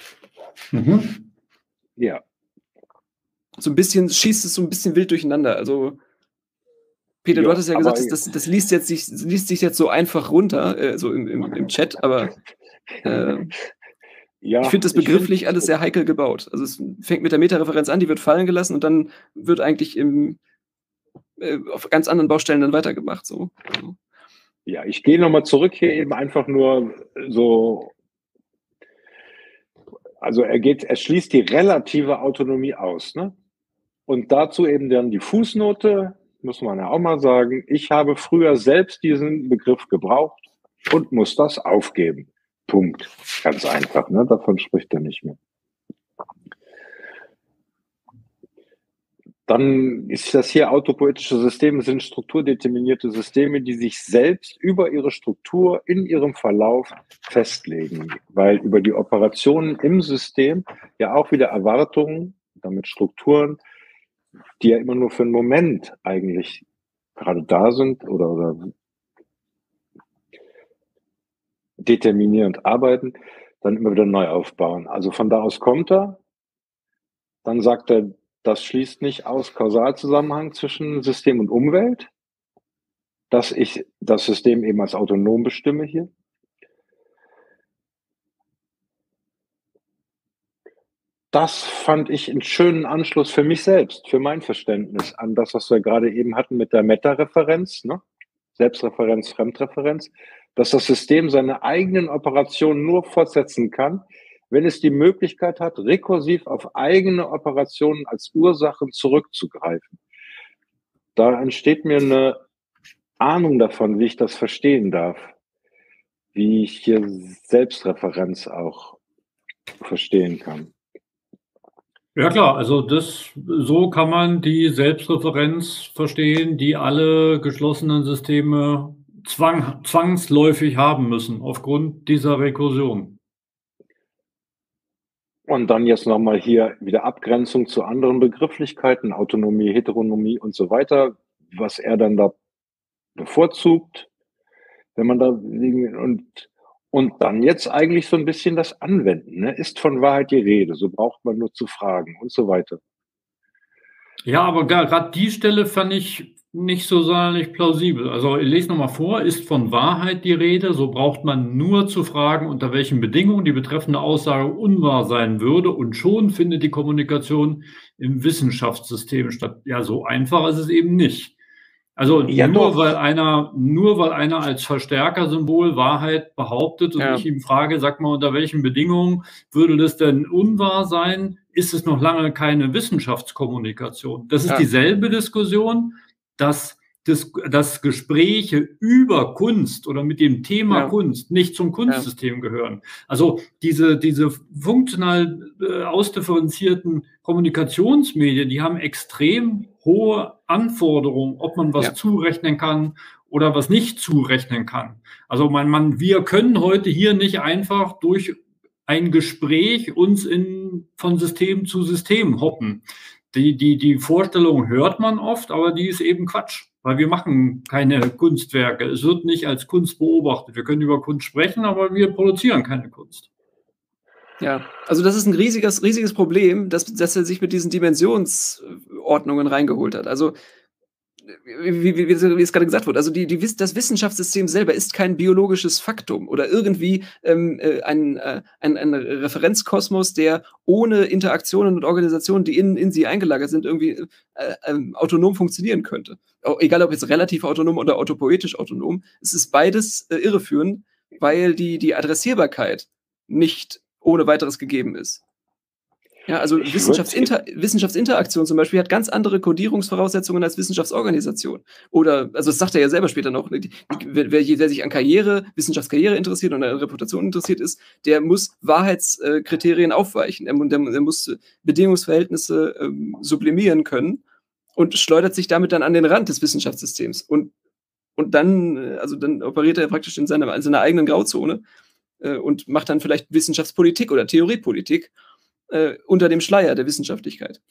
Mhm. Ja. So ein bisschen, schießt es so ein bisschen wild durcheinander. Also, Peter, ja, du hattest ja gesagt, das, das, das liest, jetzt sich, liest sich jetzt so einfach runter, äh, so im, im, im Chat, aber äh, ja, ich finde das begrifflich find, alles sehr heikel gebaut. Also es fängt mit der Metareferenz an, die wird fallen gelassen und dann wird eigentlich im, äh, auf ganz anderen Baustellen dann weitergemacht. So. Ja, ich gehe nochmal zurück hier eben einfach nur so also er geht, er schließt die relative Autonomie aus, ne? Und dazu eben dann die Fußnote, muss man ja auch mal sagen, ich habe früher selbst diesen Begriff gebraucht und muss das aufgeben. Punkt. Ganz einfach, ne? Davon spricht er nicht mehr. Dann ist das hier autopoetische Systeme, sind strukturdeterminierte Systeme, die sich selbst über ihre Struktur in ihrem Verlauf festlegen, weil über die Operationen im System ja auch wieder Erwartungen, damit Strukturen, die ja immer nur für einen Moment eigentlich gerade da sind oder, oder determinierend arbeiten, dann immer wieder neu aufbauen. Also von da aus kommt er, dann sagt er, das schließt nicht aus Kausalzusammenhang zwischen System und Umwelt, dass ich das System eben als autonom bestimme hier. Das fand ich einen schönen Anschluss für mich selbst, für mein Verständnis an das, was wir gerade eben hatten mit der Meta-Referenz, ne? Selbstreferenz, Fremdreferenz, dass das System seine eigenen Operationen nur fortsetzen kann, wenn es die Möglichkeit hat, rekursiv auf eigene Operationen als Ursachen zurückzugreifen. Da entsteht mir eine Ahnung davon, wie ich das verstehen darf, wie ich hier Selbstreferenz auch verstehen kann. Ja klar, also das, so kann man die Selbstreferenz verstehen, die alle geschlossenen Systeme zwang, zwangsläufig haben müssen, aufgrund dieser Rekursion. Und dann jetzt nochmal hier wieder Abgrenzung zu anderen Begrifflichkeiten, Autonomie, Heteronomie und so weiter, was er dann da bevorzugt, wenn man da, und, und dann jetzt eigentlich so ein bisschen das Anwenden, ne? Ist von Wahrheit die Rede, so braucht man nur zu fragen und so weiter. Ja, aber gerade die Stelle fand ich nicht so sonderlich plausibel. Also ich lese nochmal vor, ist von Wahrheit die Rede, so braucht man nur zu fragen, unter welchen Bedingungen die betreffende Aussage unwahr sein würde, und schon findet die Kommunikation im Wissenschaftssystem statt. Ja, so einfach ist es eben nicht. Also Ja, nur doch. weil einer, nur weil einer als Verstärkersymbol Wahrheit behauptet und Ja. ich ihm frage, sag mal, unter welchen Bedingungen würde das denn unwahr sein, ist es noch lange keine Wissenschaftskommunikation. Das ist Ja. dieselbe Diskussion, dass das, dass Gespräche über Kunst oder mit dem Thema Ja. Kunst nicht zum Kunstsystem gehören. Also diese, diese funktional äh, ausdifferenzierten Kommunikationsmedien, die haben extrem hohe Anforderungen, ob man was Ja. zurechnen kann oder was nicht zurechnen kann. Also man, man, wir können heute hier nicht einfach durch ein Gespräch uns in, von System zu System hoppen. Die, die, die Vorstellung hört man oft, aber die ist eben Quatsch, weil wir machen keine Kunstwerke. Es wird nicht als Kunst beobachtet. Wir können über Kunst sprechen, aber wir produzieren keine Kunst. Ja, also das ist ein riesiges, riesiges Problem, dass, dass er sich mit diesen Dimensionsordnungen reingeholt hat. Also wie, wie, wie, wie es gerade gesagt wurde, also die, die, das Wissenschaftssystem selber ist kein biologisches Faktum oder irgendwie ähm, ein, äh, ein, ein Referenzkosmos, der ohne Interaktionen und Organisationen, die in, in sie eingelagert sind, irgendwie äh, ähm, autonom funktionieren könnte. Egal ob jetzt relativ autonom oder autopoetisch autonom, es ist beides äh, irreführend, weil die, die Adressierbarkeit nicht ohne weiteres gegeben ist. Ja, also Wissenschaftsinter Wissenschaftsinteraktion zum Beispiel hat ganz andere Kodierungsvoraussetzungen als Wissenschaftsorganisation. Oder, also das sagt er ja selber später noch, die, die, wer, wer sich an Karriere, Wissenschaftskarriere interessiert und an Reputation interessiert ist, der muss Wahrheitskriterien aufweichen. Er, der, der muss Bedingungsverhältnisse ähm, sublimieren können und schleudert sich damit dann an den Rand des Wissenschaftssystems. Und, und dann, also dann operiert er praktisch in seiner, in seiner eigenen Grauzone äh, und macht dann vielleicht Wissenschaftspolitik oder Theoriepolitik Äh, unter dem Schleier der Wissenschaftlichkeit.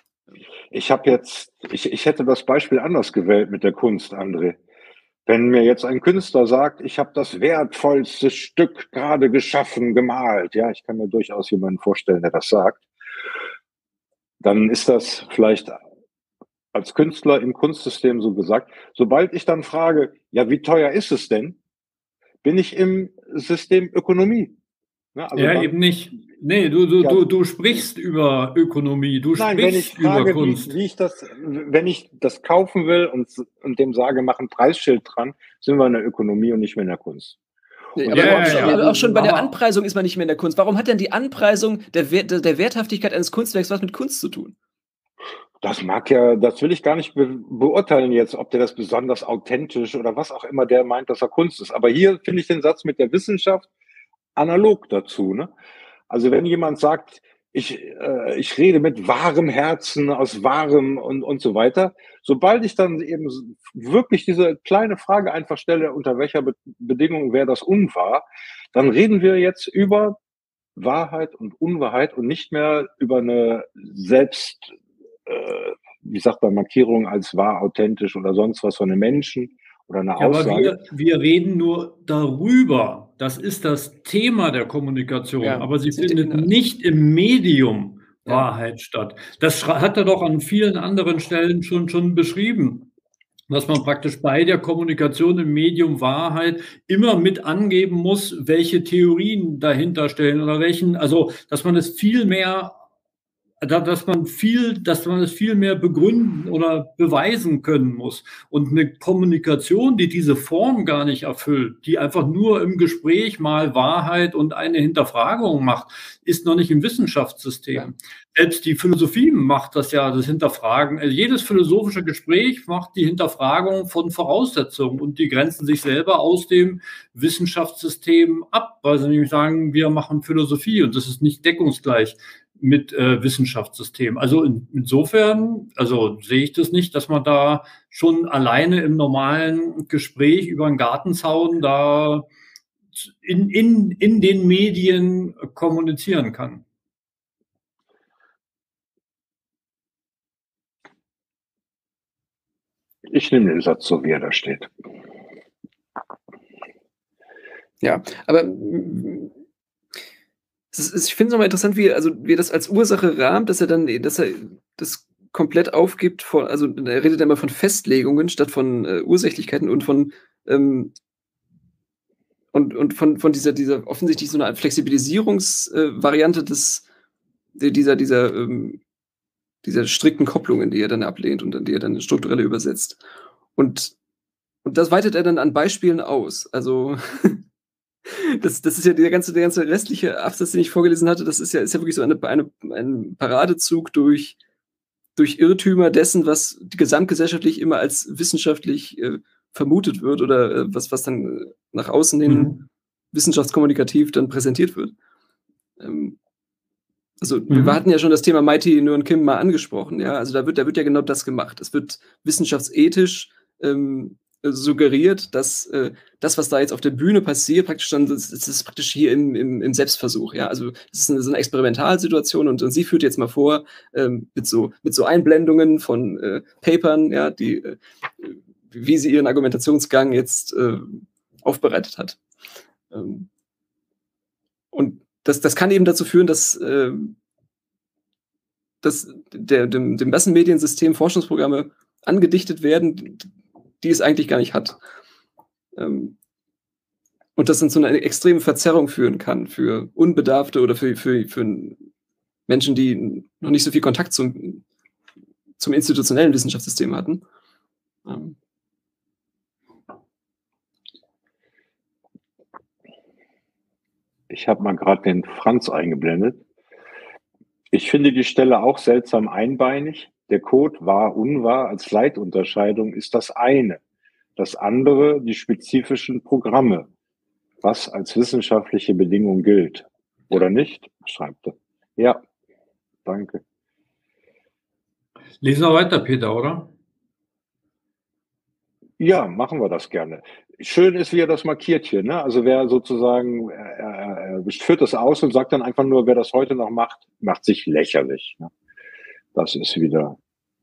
Ich habe jetzt, ich, ich hätte das Beispiel anders gewählt mit der Kunst, André. Wenn mir jetzt ein Künstler sagt, ich habe das wertvollste Stück gerade geschaffen, gemalt, ja, ich kann mir durchaus jemanden vorstellen, der das sagt, dann ist das vielleicht als Künstler im Kunstsystem so gesagt. Sobald ich dann frage, ja, wie teuer ist es denn, bin ich im System Ökonomie. Ne, also ja, dann, eben nicht. Nee, du, du, ja. du, du sprichst über Ökonomie, du Nein, sprichst wenn ich frage, über Kunst. Wie, wie ich das, wenn ich das kaufen will und, und dem sage, mach ein Preisschild dran, sind wir in der Ökonomie und nicht mehr in der Kunst. Ja, aber, ja, auch, schon, ja, aber auch schon bei der Anpreisung ist man nicht mehr in der Kunst. Warum hat denn die Anpreisung der, Wert, der Werthaftigkeit eines Kunstwerks was mit Kunst zu tun? Das mag ja, das will ich gar nicht be beurteilen jetzt, ob der das besonders authentisch oder was auch immer der meint, dass er Kunst ist. Aber hier finde ich den Satz mit der Wissenschaft analog dazu. Ne? Also wenn jemand sagt, ich, äh, ich rede mit wahrem Herzen, aus wahrem und, und so weiter, sobald ich dann eben wirklich diese kleine Frage einfach stelle, unter welcher Be Bedingung wäre das unwahr, dann reden wir jetzt über Wahrheit und Unwahrheit und nicht mehr über eine selbst, äh, wie sagt man, Markierung als wahr, authentisch oder sonst was von einem Menschen oder eine ja, Aussage. Aber wir, wir reden nur darüber. Das ist das Thema der Kommunikation. Ja, aber sie findet nicht im Medium ja. Wahrheit statt. Das hat er doch an vielen anderen Stellen schon, schon beschrieben, dass man praktisch bei der Kommunikation im Medium Wahrheit immer mit angeben muss, welche Theorien dahinter stellen oder welchen, also dass man es viel mehr dass man viel, dass man es viel mehr begründen oder beweisen können muss. Und eine Kommunikation, die diese Form gar nicht erfüllt, die einfach nur im Gespräch mal Wahrheit und eine Hinterfragung macht, ist noch nicht im Wissenschaftssystem. Ja. Selbst die Philosophie macht das ja, das Hinterfragen. Also jedes philosophische Gespräch macht die Hinterfragung von Voraussetzungen und die grenzen sich selber aus dem Wissenschaftssystem ab, weil sie nämlich sagen, wir machen Philosophie und das ist nicht deckungsgleich mit äh, Wissenschaftssystem. Also in, insofern, also sehe ich das nicht, dass man da schon alleine im normalen Gespräch über einen Gartenzaun da in, in, in den Medien kommunizieren kann. Ich nehme den Satz so, wie er da steht. Ja, aber ist, ich finde es nochmal interessant, wie, also, wie er das als Ursache rahmt, dass er dann, dass er das komplett aufgibt, von, also er redet immer von Festlegungen statt von äh, Ursächlichkeiten und von ähm, und, und von, von dieser, dieser offensichtlich so eine Art Flexibilisierungsvariante äh, des dieser, dieser, ähm, dieser strikten Kopplungen, die er dann ablehnt und die er dann strukturell übersetzt. Und, und das weitet er dann an Beispielen aus. Also Das, das ist ja der ganze, der ganze restliche Absatz, den ich vorgelesen hatte, das ist ja, ist ja wirklich so eine, eine, ein Paradezug durch, durch Irrtümer dessen, was gesamtgesellschaftlich immer als wissenschaftlich äh, vermutet wird oder äh, was, was dann nach außen hin mhm. wissenschaftskommunikativ dann präsentiert wird. Ähm, also mhm. wir hatten ja schon das Thema Mighty Nguyen Kim mal angesprochen, ja, also da wird, da wird ja genau das gemacht. Es wird wissenschaftsethisch ähm, suggeriert, dass äh, das, was da jetzt auf der Bühne passiert, praktisch dann, das, das ist praktisch hier im, im, im Selbstversuch, ja, also das ist eine, so eine Experimentalsituation und, und sie führt jetzt mal vor, ähm, mit so, mit so Einblendungen von äh, Papern, ja, die, äh, wie sie ihren Argumentationsgang jetzt äh, aufbereitet hat. Ähm, und das, das kann eben dazu führen, dass, äh, dass der, dem, dem Massenmediensystem Forschungsprogramme angedichtet werden, die es eigentlich gar nicht hat. Ähm, und das dann zu einer extremen Verzerrung führen kann für Unbedarfte oder für, für, für Menschen, die noch nicht so viel Kontakt zum, zum institutionellen Wissenschaftssystem hatten. Ähm. Ich habe mal gerade den Franz eingeblendet. Ich finde die Stelle auch seltsam einbeinig. Der Code wahr, unwahr als Leitunterscheidung ist das eine. Das andere, die spezifischen Programme, was als wissenschaftliche Bedingung gilt. Oder nicht? Schreibt er. Ja, danke. Lesen wir weiter, Peter, oder? Ja, machen wir das gerne. Schön ist, wie er das markiert hier. Ne? Also wer sozusagen, er, er führt das aus und sagt dann einfach nur, wer das heute noch macht, macht sich lächerlich. Ne? Das ist wieder...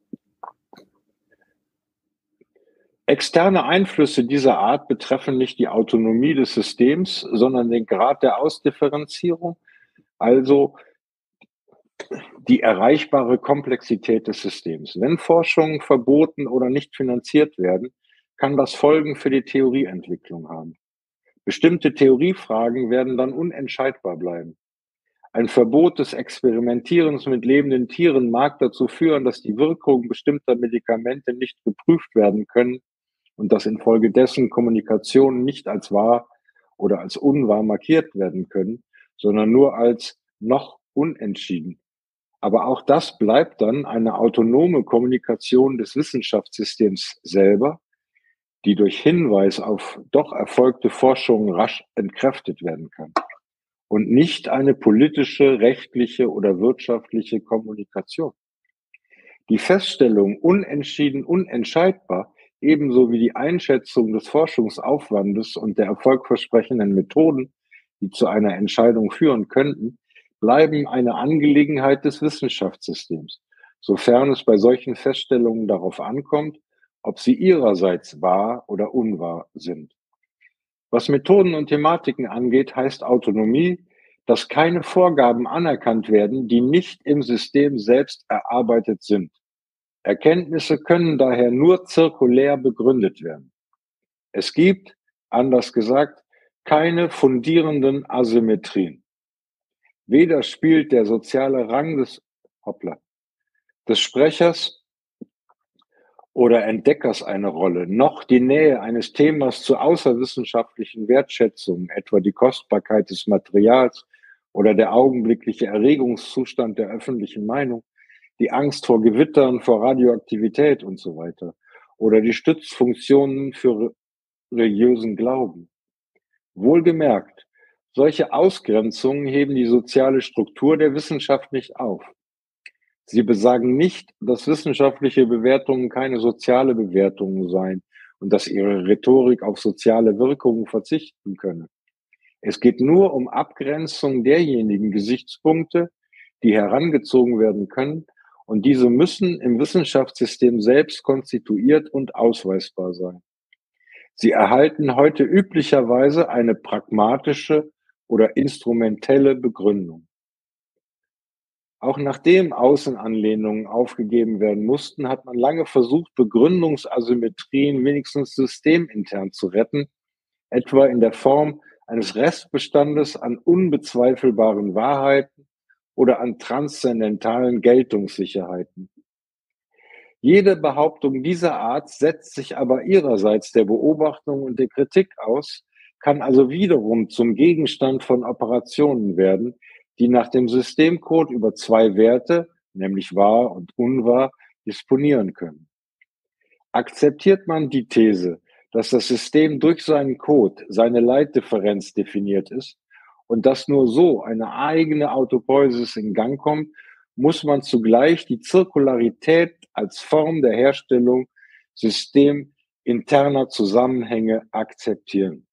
Externe Einflüsse dieser Art betreffen nicht die Autonomie des Systems, sondern den Grad der Ausdifferenzierung, also die erreichbare Komplexität des Systems. Wenn Forschungen verboten oder nicht finanziert werden, kann das Folgen für die Theorieentwicklung haben. Bestimmte Theoriefragen werden dann unentscheidbar bleiben. Ein Verbot des Experimentierens mit lebenden Tieren mag dazu führen, dass die Wirkung bestimmter Medikamente nicht geprüft werden können und dass infolgedessen Kommunikation nicht als wahr oder als unwahr markiert werden können, sondern nur als noch unentschieden. Aber auch das bleibt dann eine autonome Kommunikation des Wissenschaftssystems selber, die durch Hinweis auf doch erfolgte Forschung rasch entkräftet werden kann. Und nicht eine politische, rechtliche oder wirtschaftliche Kommunikation. Die Feststellung unentschieden, unentscheidbar, ebenso wie die Einschätzung des Forschungsaufwandes und der erfolgversprechenden Methoden, die zu einer Entscheidung führen könnten, bleiben eine Angelegenheit des Wissenschaftssystems, sofern es bei solchen Feststellungen darauf ankommt, ob sie ihrerseits wahr oder unwahr sind. Was Methoden und Thematiken angeht, heißt Autonomie, dass keine Vorgaben anerkannt werden, die nicht im System selbst erarbeitet sind. Erkenntnisse können daher nur zirkulär begründet werden. Es gibt, anders gesagt, keine fundierenden Asymmetrien. Weder spielt der soziale Rang des, hoppla, des Sprechers oder Entdeckers eine Rolle, noch die Nähe eines Themas zu außerwissenschaftlichen Wertschätzungen, etwa die Kostbarkeit des Materials oder der augenblickliche Erregungszustand der öffentlichen Meinung, die Angst vor Gewittern, vor Radioaktivität und so weiter, oder die Stützfunktionen für religiösen Glauben. Wohlgemerkt, solche Ausgrenzungen heben die soziale Struktur der Wissenschaft nicht auf. Sie besagen nicht, dass wissenschaftliche Bewertungen keine soziale Bewertungen seien und dass ihre Rhetorik auf soziale Wirkungen verzichten könne. Es geht nur um Abgrenzung derjenigen Gesichtspunkte, die herangezogen werden können, und diese müssen im Wissenschaftssystem selbst konstituiert und ausweisbar sein. Sie erhalten heute üblicherweise eine pragmatische oder instrumentelle Begründung. Auch nachdem Außenanlehnungen aufgegeben werden mussten, hat man lange versucht, Begründungsasymmetrien wenigstens systemintern zu retten, etwa in der Form eines Restbestandes an unbezweifelbaren Wahrheiten oder an transzendentalen Geltungssicherheiten. Jede Behauptung dieser Art setzt sich aber ihrerseits der Beobachtung und der Kritik aus, kann also wiederum zum Gegenstand von Operationen werden, die nach dem Systemcode über zwei Werte, nämlich wahr und unwahr, disponieren können. Akzeptiert man die These, dass das System durch seinen Code, seine Leitdifferenz definiert ist und dass nur so eine eigene Autopoiesis in Gang kommt, muss man zugleich die Zirkularität als Form der Herstellung systeminterner Zusammenhänge akzeptieren.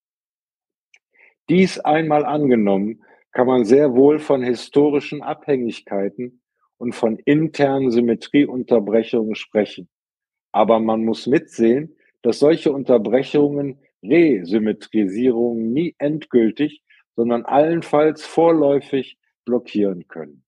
Dies einmal angenommen, kann man sehr wohl von historischen Abhängigkeiten und von internen Symmetrieunterbrechungen sprechen. Aber man muss mitsehen, dass solche Unterbrechungen Resymmetrisierungen nie endgültig, sondern allenfalls vorläufig blockieren können.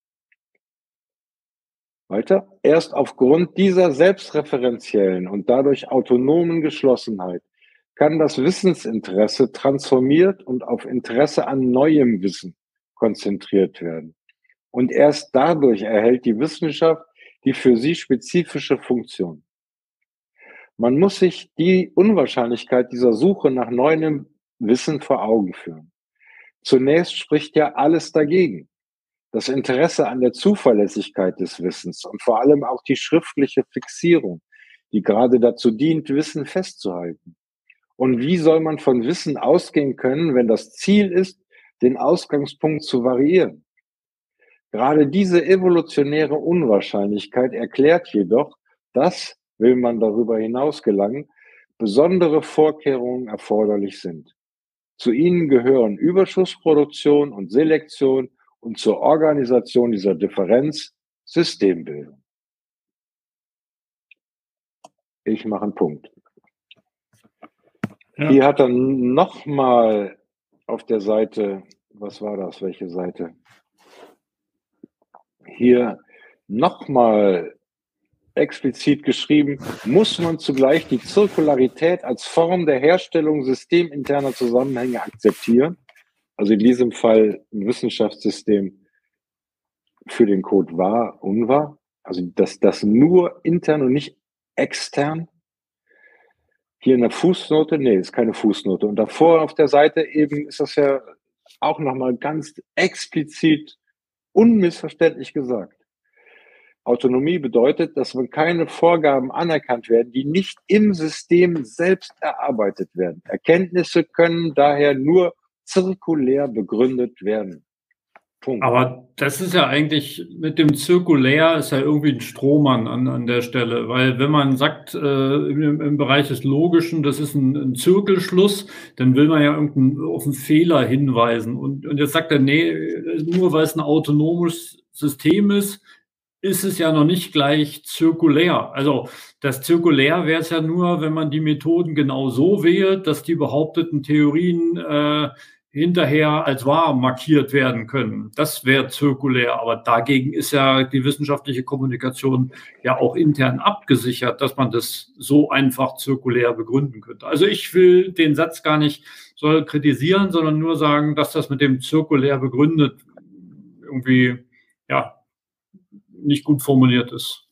Weiter. Erst aufgrund dieser selbstreferenziellen und dadurch autonomen Geschlossenheit kann das Wissensinteresse transformiert und auf Interesse an neuem Wissen konzentriert werden. Und erst dadurch erhält die Wissenschaft die für sie spezifische Funktion. Man muss sich die Unwahrscheinlichkeit dieser Suche nach neuem Wissen vor Augen führen. Zunächst spricht ja alles dagegen. Das Interesse an der Zuverlässigkeit des Wissens und vor allem auch die schriftliche Fixierung, die gerade dazu dient, Wissen festzuhalten. Und wie soll man von Wissen ausgehen können, wenn das Ziel ist, den Ausgangspunkt zu variieren? Gerade diese evolutionäre Unwahrscheinlichkeit erklärt jedoch, dass, will man darüber hinaus gelangen, besondere Vorkehrungen erforderlich sind. Zu ihnen gehören Überschussproduktion und Selektion und zur Organisation dieser Differenz Systembildung. Ich mache einen Punkt. Ja. Hier hat er nochmal auf der Seite, was war das, welche Seite? Hier nochmal explizit geschrieben, muss man zugleich die Zirkularität als Form der Herstellung systeminterner Zusammenhänge akzeptieren. Also in diesem Fall ein Wissenschaftssystem für den Code wahr, unwahr. Also dass das nur intern und nicht extern. hier in der Fußnote, nee, ist keine Fußnote. Und davor auf der Seite eben ist das ja auch nochmal ganz explizit, unmissverständlich gesagt. Autonomie bedeutet, dass wenn keine Vorgaben anerkannt werden, die nicht im System selbst erarbeitet werden. Erkenntnisse können daher nur zirkulär begründet werden. Punkt. Aber das ist ja eigentlich, mit dem zirkulär ist ja irgendwie ein Strohmann an, an der Stelle, weil wenn man sagt, äh, im, im Bereich des Logischen, das ist ein, ein Zirkelschluss, dann will man ja irgendeinen, auf einen Fehler hinweisen. Und, und jetzt sagt er, nee, nur weil es ein autonomes System ist, ist es ja noch nicht gleich zirkulär. Also das zirkulär wäre es ja nur, wenn man die Methoden genau so wählt, dass die behaupteten Theorien äh, hinterher als wahr markiert werden können. Das wäre zirkulär, aber dagegen ist ja die wissenschaftliche Kommunikation ja auch intern abgesichert, dass man das so einfach zirkulär begründen könnte. Also ich will den Satz gar nicht so kritisieren, sondern nur sagen, dass das mit dem zirkulär begründet irgendwie, ja, nicht gut formuliert ist.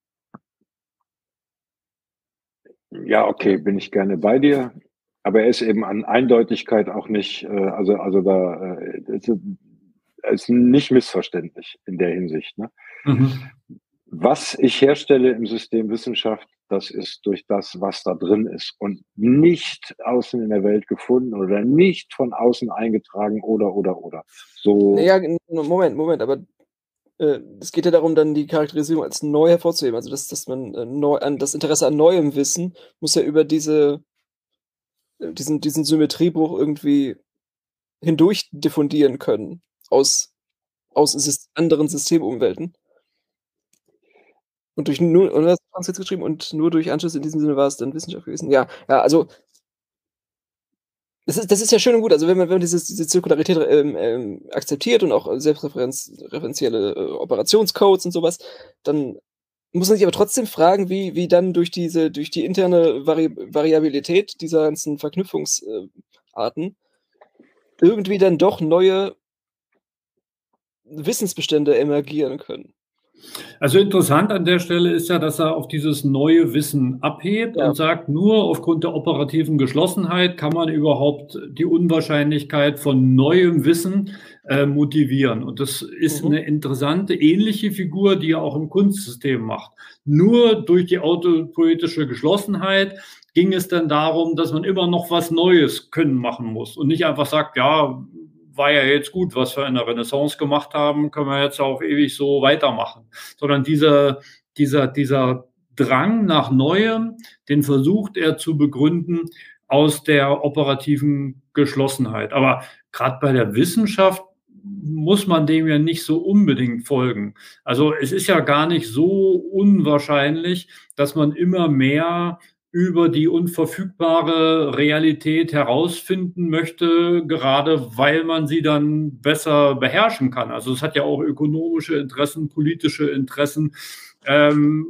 Ja, okay, bin ich gerne bei dir. Aber er ist eben an Eindeutigkeit auch nicht, also, also da ist, ist nicht missverständlich in der Hinsicht. Ne? Mhm. Was ich herstelle im System Wissenschaft, das ist durch das, was da drin ist und nicht außen in der Welt gefunden oder nicht von außen eingetragen oder, oder, oder. So. Ja, Moment, Moment, aber es geht ja darum, dann die Charakterisierung als neu hervorzuheben. Also, dass, dass man neu, an, das Interesse an neuem Wissen muss ja über diese, diesen, diesen Symmetriebruch irgendwie hindurch diffundieren können aus, aus anderen Systemumwelten. Und durch nur, und das hast du jetzt geschrieben, und nur durch Anschluss in diesem Sinne war es dann Wissenschaft gewesen. Ja, ja, also Das ist, das ist ja schön und gut. Also wenn man, wenn man dieses, diese Zirkularität ähm, ähm, akzeptiert und auch selbstreferenzielle äh, Operationscodes und sowas, dann muss man sich aber trotzdem fragen, wie, wie dann durch diese, durch die interne Vari Variabilität dieser ganzen Verknüpfungsarten äh, irgendwie dann doch neue Wissensbestände emergieren können. Also interessant an der Stelle ist ja, dass er auf dieses neue Wissen abhebt ja. und sagt, nur aufgrund der operativen Geschlossenheit kann man überhaupt die Unwahrscheinlichkeit von neuem Wissen äh, motivieren. Und das ist mhm. eine interessante, ähnliche Figur, die er auch im Kunstsystem macht. Nur durch die autopoetische Geschlossenheit ging es dann darum, dass man immer noch was Neues können machen muss und nicht einfach sagt, ja, war ja jetzt gut, was wir in der Renaissance gemacht haben, können wir jetzt auch ewig so weitermachen. Sondern dieser, dieser, dieser Drang nach Neuem, den versucht er zu begründen aus der operativen Geschlossenheit. Aber gerade bei der Wissenschaft muss man dem ja nicht so unbedingt folgen. Also es ist ja gar nicht so unwahrscheinlich, dass man immer mehr über die unverfügbare Realität herausfinden möchte, gerade weil man sie dann besser beherrschen kann. Also es hat ja auch ökonomische Interessen, politische Interessen, ähm,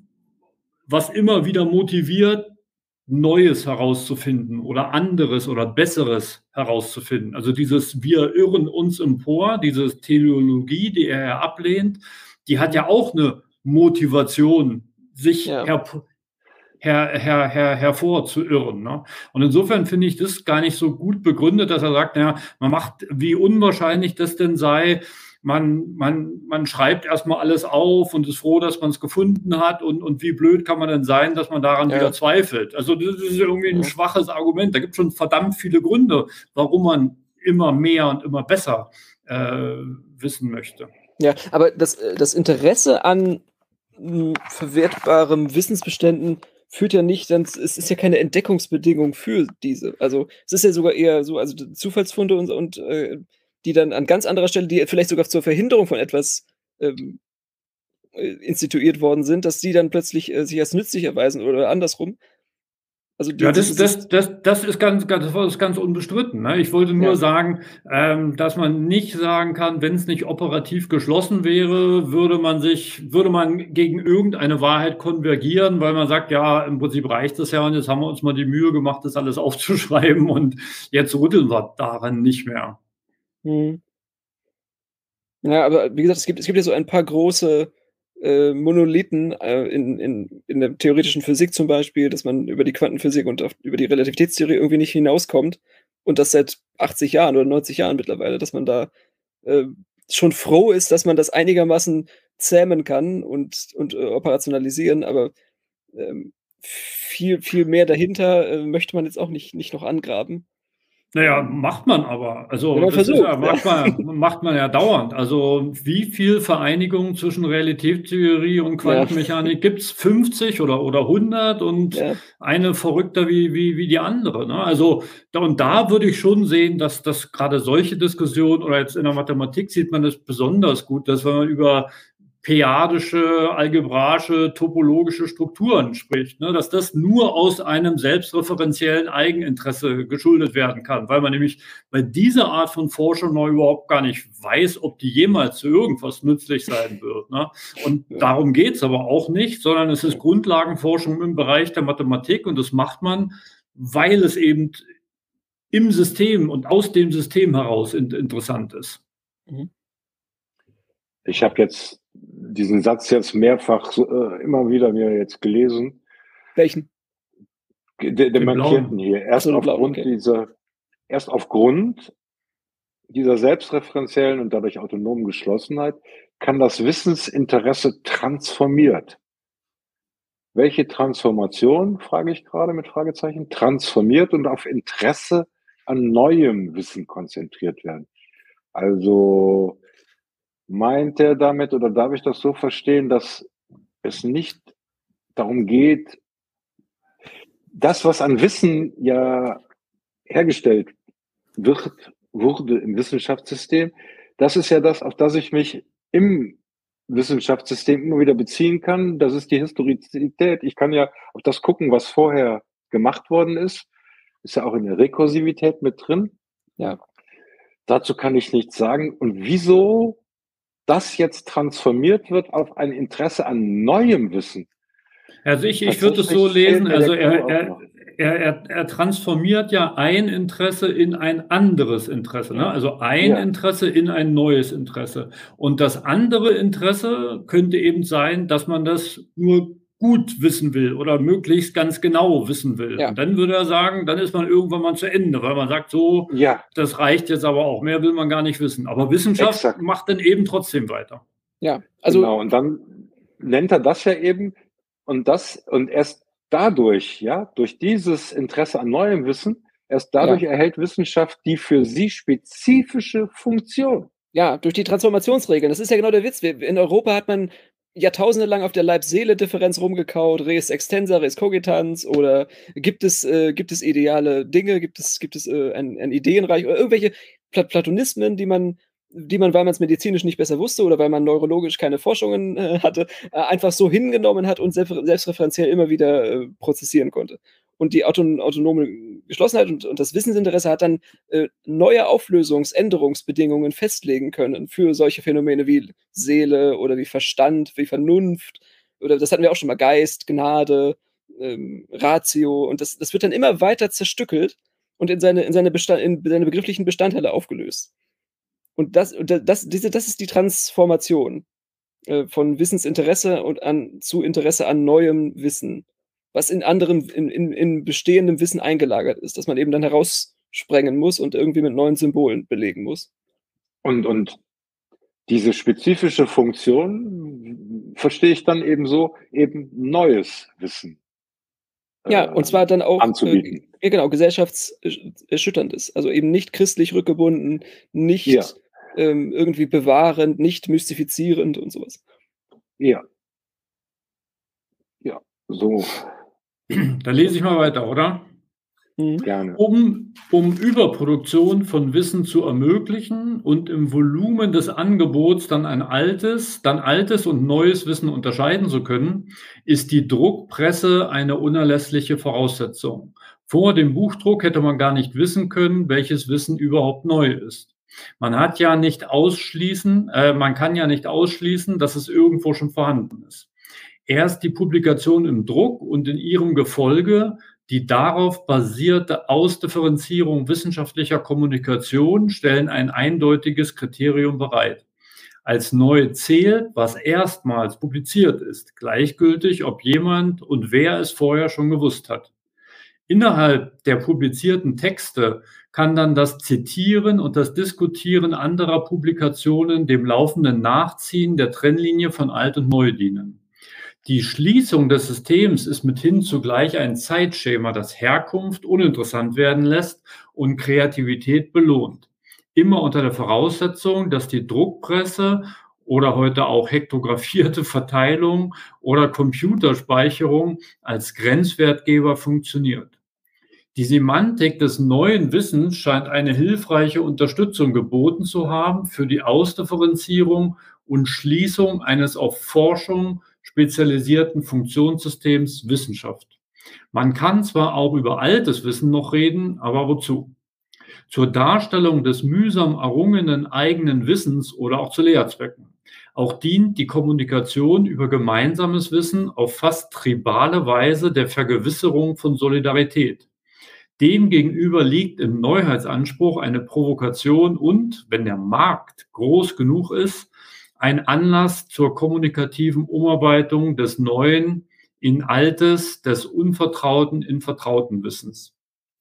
was immer wieder motiviert, Neues herauszufinden oder anderes oder Besseres herauszufinden. Also dieses Wir irren uns empor, diese Teleologie, die er ja ablehnt, die hat ja auch eine Motivation, sich ja. her Her, her, her, hervorzuirren. Ne? Und insofern finde ich das gar nicht so gut begründet, dass er sagt, naja, man macht, wie unwahrscheinlich das denn sei, man, man, man schreibt erstmal alles auf und ist froh, dass man es gefunden hat und, und wie blöd kann man denn sein, dass man daran ja. wieder zweifelt. Also das ist irgendwie ein ja. schwaches Argument. Da gibt es schon verdammt viele Gründe, warum man immer mehr und immer besser äh, wissen möchte. Ja, aber das, das Interesse an mh, verwertbaren Wissensbeständen führt ja nicht, dann, es ist ja keine Entdeckungsbedingung für diese. Also es ist ja sogar eher so, also Zufallsfunde und, und äh, die dann an ganz anderer Stelle, die vielleicht sogar zur Verhinderung von etwas ähm, instituiert worden sind, dass die dann plötzlich äh, sich als nützlich erweisen oder andersrum. Also ja, das, das, das, das, ist ganz, das ist ganz unbestritten. Ne? Ich wollte nur ja. sagen, ähm, dass man nicht sagen kann, wenn es nicht operativ geschlossen wäre, würde man sich, würde man gegen irgendeine Wahrheit konvergieren, weil man sagt, ja, im Prinzip reicht das ja und jetzt haben wir uns mal die Mühe gemacht, das alles aufzuschreiben und jetzt rütteln wir daran nicht mehr. Hm. Ja, aber wie gesagt, es gibt, es gibt ja so ein paar große äh, Monolithen äh, in, in, in der theoretischen Physik zum Beispiel, dass man über die Quantenphysik und auf, über die Relativitätstheorie irgendwie nicht hinauskommt. Und das seit achtzig Jahren oder neunzig Jahren mittlerweile, dass man da äh, schon froh ist, dass man das einigermaßen zähmen kann und, und äh, operationalisieren, aber ähm, viel, viel mehr dahinter äh, möchte man jetzt auch nicht, nicht noch angraben. Naja, macht man aber. Also Wenn man das ist versucht, ja, macht, ja. man, macht man ja dauernd. Also wie viel Vereinigung zwischen Relativitätstheorie und Quantenmechanik Ja. gibt es? fünfzig oder, oder hundert und Ja. eine verrückter wie, wie, wie die andere. Ne? Also da, und da würde ich schon sehen, dass, dass gerade solche Diskussionen oder jetzt in der Mathematik sieht man das besonders gut, dass wenn man über p-adische, algebraische, topologische Strukturen spricht, ne, dass das nur aus einem selbstreferenziellen Eigeninteresse geschuldet werden kann, weil man nämlich bei dieser Art von Forschung noch überhaupt gar nicht weiß, ob die jemals zu irgendwas nützlich sein wird. Ne? Und ja. darum geht es aber auch nicht, sondern es ist Grundlagenforschung im Bereich der Mathematik und das macht man, weil es eben im System und aus dem System heraus in, interessant ist. Ich habe jetzt diesen Satz jetzt mehrfach äh, immer wieder mir jetzt gelesen. Welchen? Der, der markierten hier. Erst so, aufgrund blau, okay. dieser, erst aufgrund dieser selbstreferenziellen und dadurch autonomen Geschlossenheit kann das Wissensinteresse transformiert. Welche Transformation, frage ich gerade mit Fragezeichen, transformiert und auf Interesse an neuem Wissen konzentriert werden. Also meint er damit, oder darf ich das so verstehen, dass es nicht darum geht, das, was an Wissen ja hergestellt wird, wurde im Wissenschaftssystem, das ist ja das, auf das ich mich im Wissenschaftssystem immer wieder beziehen kann. Das ist die Historizität. Ich kann ja auf das gucken, was vorher gemacht worden ist. Ist ja auch in der Rekursivität mit drin. Ja. Dazu kann ich nichts sagen. Und wieso das jetzt transformiert wird auf ein Interesse an neuem Wissen? Also ich, ich würde es so lesen, also er, er, er, er transformiert ja ein Interesse in ein anderes Interesse, ne? Also ein ja. Interesse in ein neues Interesse. Und das andere Interesse könnte eben sein, dass man das nur gut wissen will oder möglichst ganz genau wissen will. Ja. Und dann würde er sagen, dann ist man irgendwann mal zu Ende, weil man sagt so, ja. das reicht jetzt aber auch, mehr will man gar nicht wissen. Aber Wissenschaft Exakt. macht dann eben trotzdem weiter. Ja, also genau. Und dann nennt er das ja eben und das und erst dadurch, ja, durch dieses Interesse an neuem Wissen, erst dadurch ja. erhält Wissenschaft die für sie spezifische Funktion. Ja, durch die Transformationsregeln. Das ist ja genau der Witz. In Europa hat man Jahrtausende lang auf der Leib-Seele-Differenz rumgekaut, Res extensa, Res cogitans, oder gibt es, äh, gibt es ideale Dinge, gibt es, gibt es äh, ein, ein Ideenreich oder irgendwelche Plat Platonismen, die man, die man, weil man es medizinisch nicht besser wusste oder weil man neurologisch keine Forschungen äh, hatte, äh, einfach so hingenommen hat und selbst, selbstreferenziell immer wieder äh, prozessieren konnte. Und die auton autonome Geschlossenheit und, und das Wissensinteresse hat dann äh, neue Auflösungs-, Änderungsbedingungen festlegen können für solche Phänomene wie Seele oder wie Verstand, wie Vernunft. Oder das hatten wir auch schon mal, Geist, Gnade, ähm, Ratio. Und das, das wird dann immer weiter zerstückelt und in seine, in seine, Bestand, in seine begrifflichen Bestandteile aufgelöst. Und das, das, diese, das ist die Transformation äh, von Wissensinteresse und an, zu Interesse an neuem Wissen, was in anderem, in, in, in bestehendem Wissen eingelagert ist, dass man eben dann heraussprengen muss und irgendwie mit neuen Symbolen belegen muss. Und, und diese spezifische Funktion verstehe ich dann eben so, eben neues Wissen. Ja, äh, und zwar dann auch anzubieten. Äh, genau, gesellschaftserschütterndes, also eben nicht christlich rückgebunden, nicht ja. ähm, irgendwie bewahrend, nicht mystifizierend und sowas. Ja. Ja, so. Dann lese ich mal weiter, oder? Gerne. Um, um Überproduktion von Wissen zu ermöglichen und im Volumen des Angebots dann ein altes, dann altes und neues Wissen unterscheiden zu können, ist die Druckpresse eine unerlässliche Voraussetzung. Vor dem Buchdruck hätte man gar nicht wissen können, welches Wissen überhaupt neu ist. Man hat ja nicht ausschließen, äh, man kann ja nicht ausschließen, dass es irgendwo schon vorhanden ist. Erst die Publikation im Druck und in ihrem Gefolge, die darauf basierte Ausdifferenzierung wissenschaftlicher Kommunikation, stellen ein eindeutiges Kriterium bereit. Als neu zählt, was erstmals publiziert ist, gleichgültig, ob jemand und wer es vorher schon gewusst hat. Innerhalb der publizierten Texte kann dann das Zitieren und das Diskutieren anderer Publikationen dem laufenden Nachziehen der Trennlinie von Alt und Neu dienen. Die Schließung des Systems ist mithin zugleich ein Zeitschema, das Herkunft uninteressant werden lässt und Kreativität belohnt. Immer unter der Voraussetzung, dass die Druckpresse oder heute auch hektografierte Verteilung oder Computerspeicherung als Grenzwertgeber funktioniert. Die Semantik des neuen Wissens scheint eine hilfreiche Unterstützung geboten zu haben für die Ausdifferenzierung und Schließung eines auf Forschung spezialisierten Funktionssystems Wissenschaft. Man kann zwar auch über altes Wissen noch reden, aber wozu? Zur Darstellung des mühsam errungenen eigenen Wissens oder auch zu Lehrzwecken. Auch dient die Kommunikation über gemeinsames Wissen auf fast tribale Weise der Vergewisserung von Solidarität. Demgegenüber liegt im Neuheitsanspruch eine Provokation und, wenn der Markt groß genug ist, ein Anlass zur kommunikativen Umarbeitung des Neuen in Altes, des Unvertrauten in vertrauten Wissens.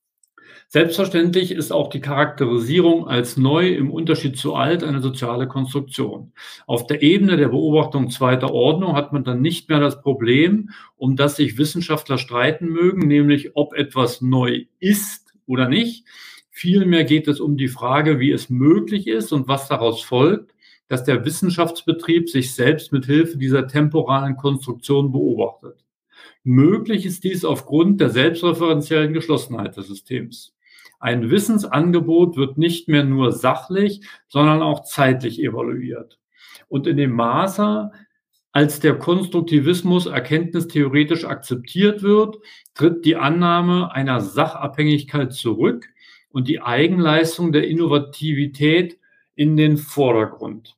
Selbstverständlich ist auch die Charakterisierung als neu im Unterschied zu alt eine soziale Konstruktion. Auf der Ebene der Beobachtung zweiter Ordnung hat man dann nicht mehr das Problem, um das sich Wissenschaftler streiten mögen, nämlich ob etwas neu ist oder nicht. Vielmehr geht es um die Frage, wie es möglich ist und was daraus folgt, dass der Wissenschaftsbetrieb sich selbst mit Hilfe dieser temporalen Konstruktion beobachtet. Möglich ist dies aufgrund der selbstreferenziellen Geschlossenheit des Systems. Ein Wissensangebot wird nicht mehr nur sachlich, sondern auch zeitlich evaluiert. Und in dem Maße, als der Konstruktivismus erkenntnistheoretisch akzeptiert wird, tritt die Annahme einer Sachabhängigkeit zurück und die Eigenleistung der Innovativität in den Vordergrund.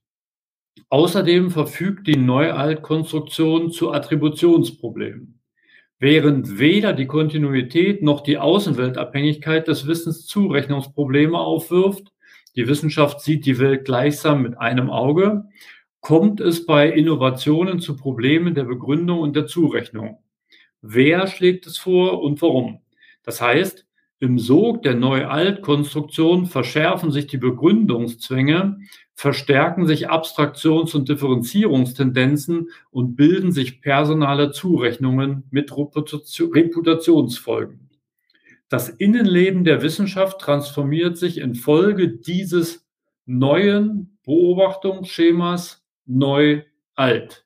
Außerdem verfügt die Neu-Alt-Konstruktion zu Attributionsproblemen. Während weder die Kontinuität noch die Außenweltabhängigkeit des Wissens Zurechnungsprobleme aufwirft, die Wissenschaft sieht die Welt gleichsam mit einem Auge, kommt es bei Innovationen zu Problemen der Begründung und der Zurechnung. Wer schlägt es vor und warum? Das heißt, im Sog der Neu-Alt-Konstruktion verschärfen sich die Begründungszwänge, verstärken sich Abstraktions- und Differenzierungstendenzen und bilden sich personale Zurechnungen mit Reputationsfolgen. Das Innenleben der Wissenschaft transformiert sich infolge dieses neuen Beobachtungsschemas neu-alt.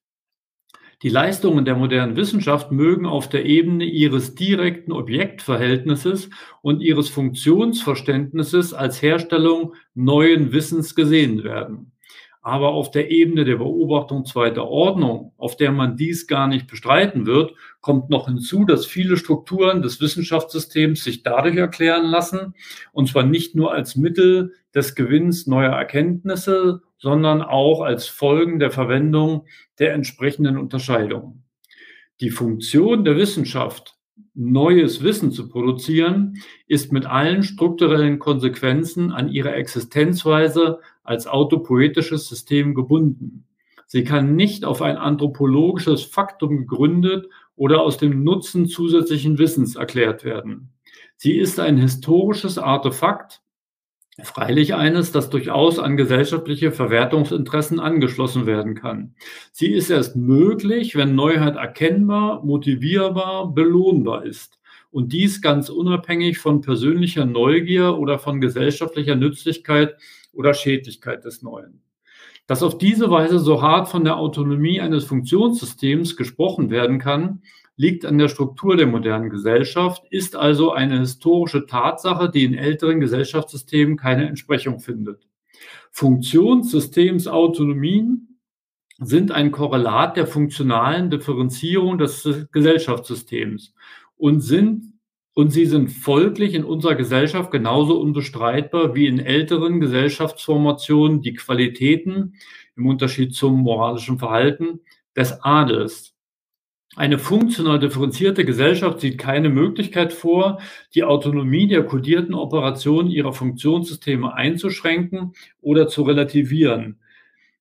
Die Leistungen der modernen Wissenschaft mögen auf der Ebene ihres direkten Objektverhältnisses und ihres Funktionsverständnisses als Herstellung neuen Wissens gesehen werden. Aber auf der Ebene der Beobachtung zweiter Ordnung, auf der man dies gar nicht bestreiten wird, kommt noch hinzu, dass viele Strukturen des Wissenschaftssystems sich dadurch erklären lassen, und zwar nicht nur als Mittel des Gewinns neuer Erkenntnisse, sondern auch als Folgen der Verwendung der entsprechenden Unterscheidungen. Die Funktion der Wissenschaft, neues Wissen zu produzieren, ist mit allen strukturellen Konsequenzen an ihre Existenzweise als autopoetisches System gebunden. Sie kann nicht auf ein anthropologisches Faktum gegründet oder aus dem Nutzen zusätzlichen Wissens erklärt werden. Sie ist ein historisches Artefakt, freilich eines, das durchaus an gesellschaftliche Verwertungsinteressen angeschlossen werden kann. Sie ist erst möglich, wenn Neuheit erkennbar, motivierbar, belohnbar ist. Und dies ganz unabhängig von persönlicher Neugier oder von gesellschaftlicher Nützlichkeit oder Schädlichkeit des Neuen. Dass auf diese Weise so hart von der Autonomie eines Funktionssystems gesprochen werden kann, liegt an der Struktur der modernen Gesellschaft, ist also eine historische Tatsache, die in älteren Gesellschaftssystemen keine Entsprechung findet. Funktionssystemsautonomien sind ein Korrelat der funktionalen Differenzierung des Gesellschaftssystems und sind und sie sind folglich in unserer Gesellschaft genauso unbestreitbar wie in älteren Gesellschaftsformationen die Qualitäten, im Unterschied zum moralischen Verhalten, des Adels. Eine funktional differenzierte Gesellschaft sieht keine Möglichkeit vor, die Autonomie der kodierten Operationen ihrer Funktionssysteme einzuschränken oder zu relativieren.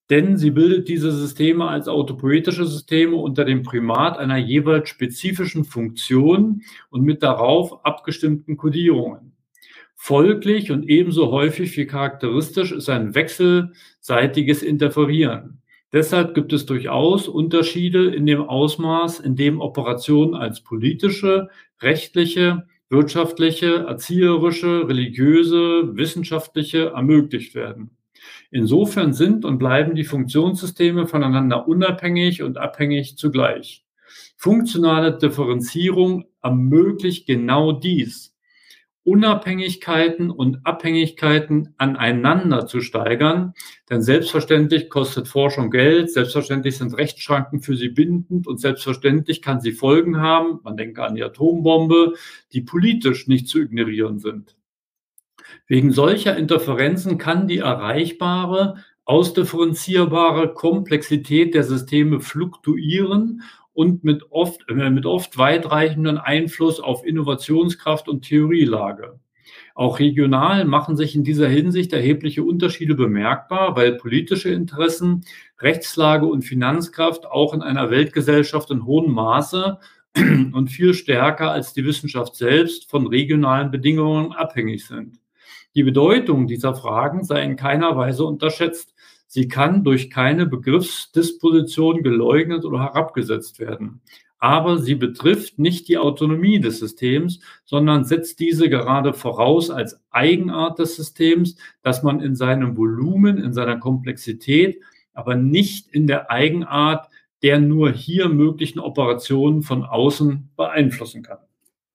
denn sie bildet diese Systeme als autopoetische Systeme unter dem Primat einer jeweils spezifischen Funktion und mit darauf abgestimmten Kodierungen. Folglich und ebenso häufig wie charakteristisch ist ein wechselseitiges Interferieren. Deshalb gibt es durchaus Unterschiede in dem Ausmaß, in dem Operationen als politische, rechtliche, wirtschaftliche, erzieherische, religiöse, wissenschaftliche ermöglicht werden. Insofern sind und bleiben die Funktionssysteme voneinander unabhängig und abhängig zugleich. Funktionale Differenzierung ermöglicht genau dies. Unabhängigkeiten und Abhängigkeiten aneinander zu steigern, denn selbstverständlich kostet Forschung Geld, selbstverständlich sind Rechtsschranken für sie bindend und selbstverständlich kann sie Folgen haben, man denke an die Atombombe, die politisch nicht zu ignorieren sind. Wegen solcher Interferenzen kann die erreichbare, ausdifferenzierbare Komplexität der Systeme fluktuieren und mit oft, äh, mit oft weitreichenden Einfluss auf Innovationskraft und Theorielage. Auch regional machen sich in dieser Hinsicht erhebliche Unterschiede bemerkbar, weil politische Interessen, Rechtslage und Finanzkraft auch in einer Weltgesellschaft in hohem Maße und viel stärker als die Wissenschaft selbst von regionalen Bedingungen abhängig sind. Die Bedeutung dieser Fragen sei in keiner Weise unterschätzt. Sie kann durch keine Begriffsdisposition geleugnet oder herabgesetzt werden. Aber sie betrifft nicht die Autonomie des Systems, sondern setzt diese gerade voraus als Eigenart des Systems, dass man in seinem Volumen, in seiner Komplexität, aber nicht in der Eigenart der nur hier möglichen Operationen von außen beeinflussen kann.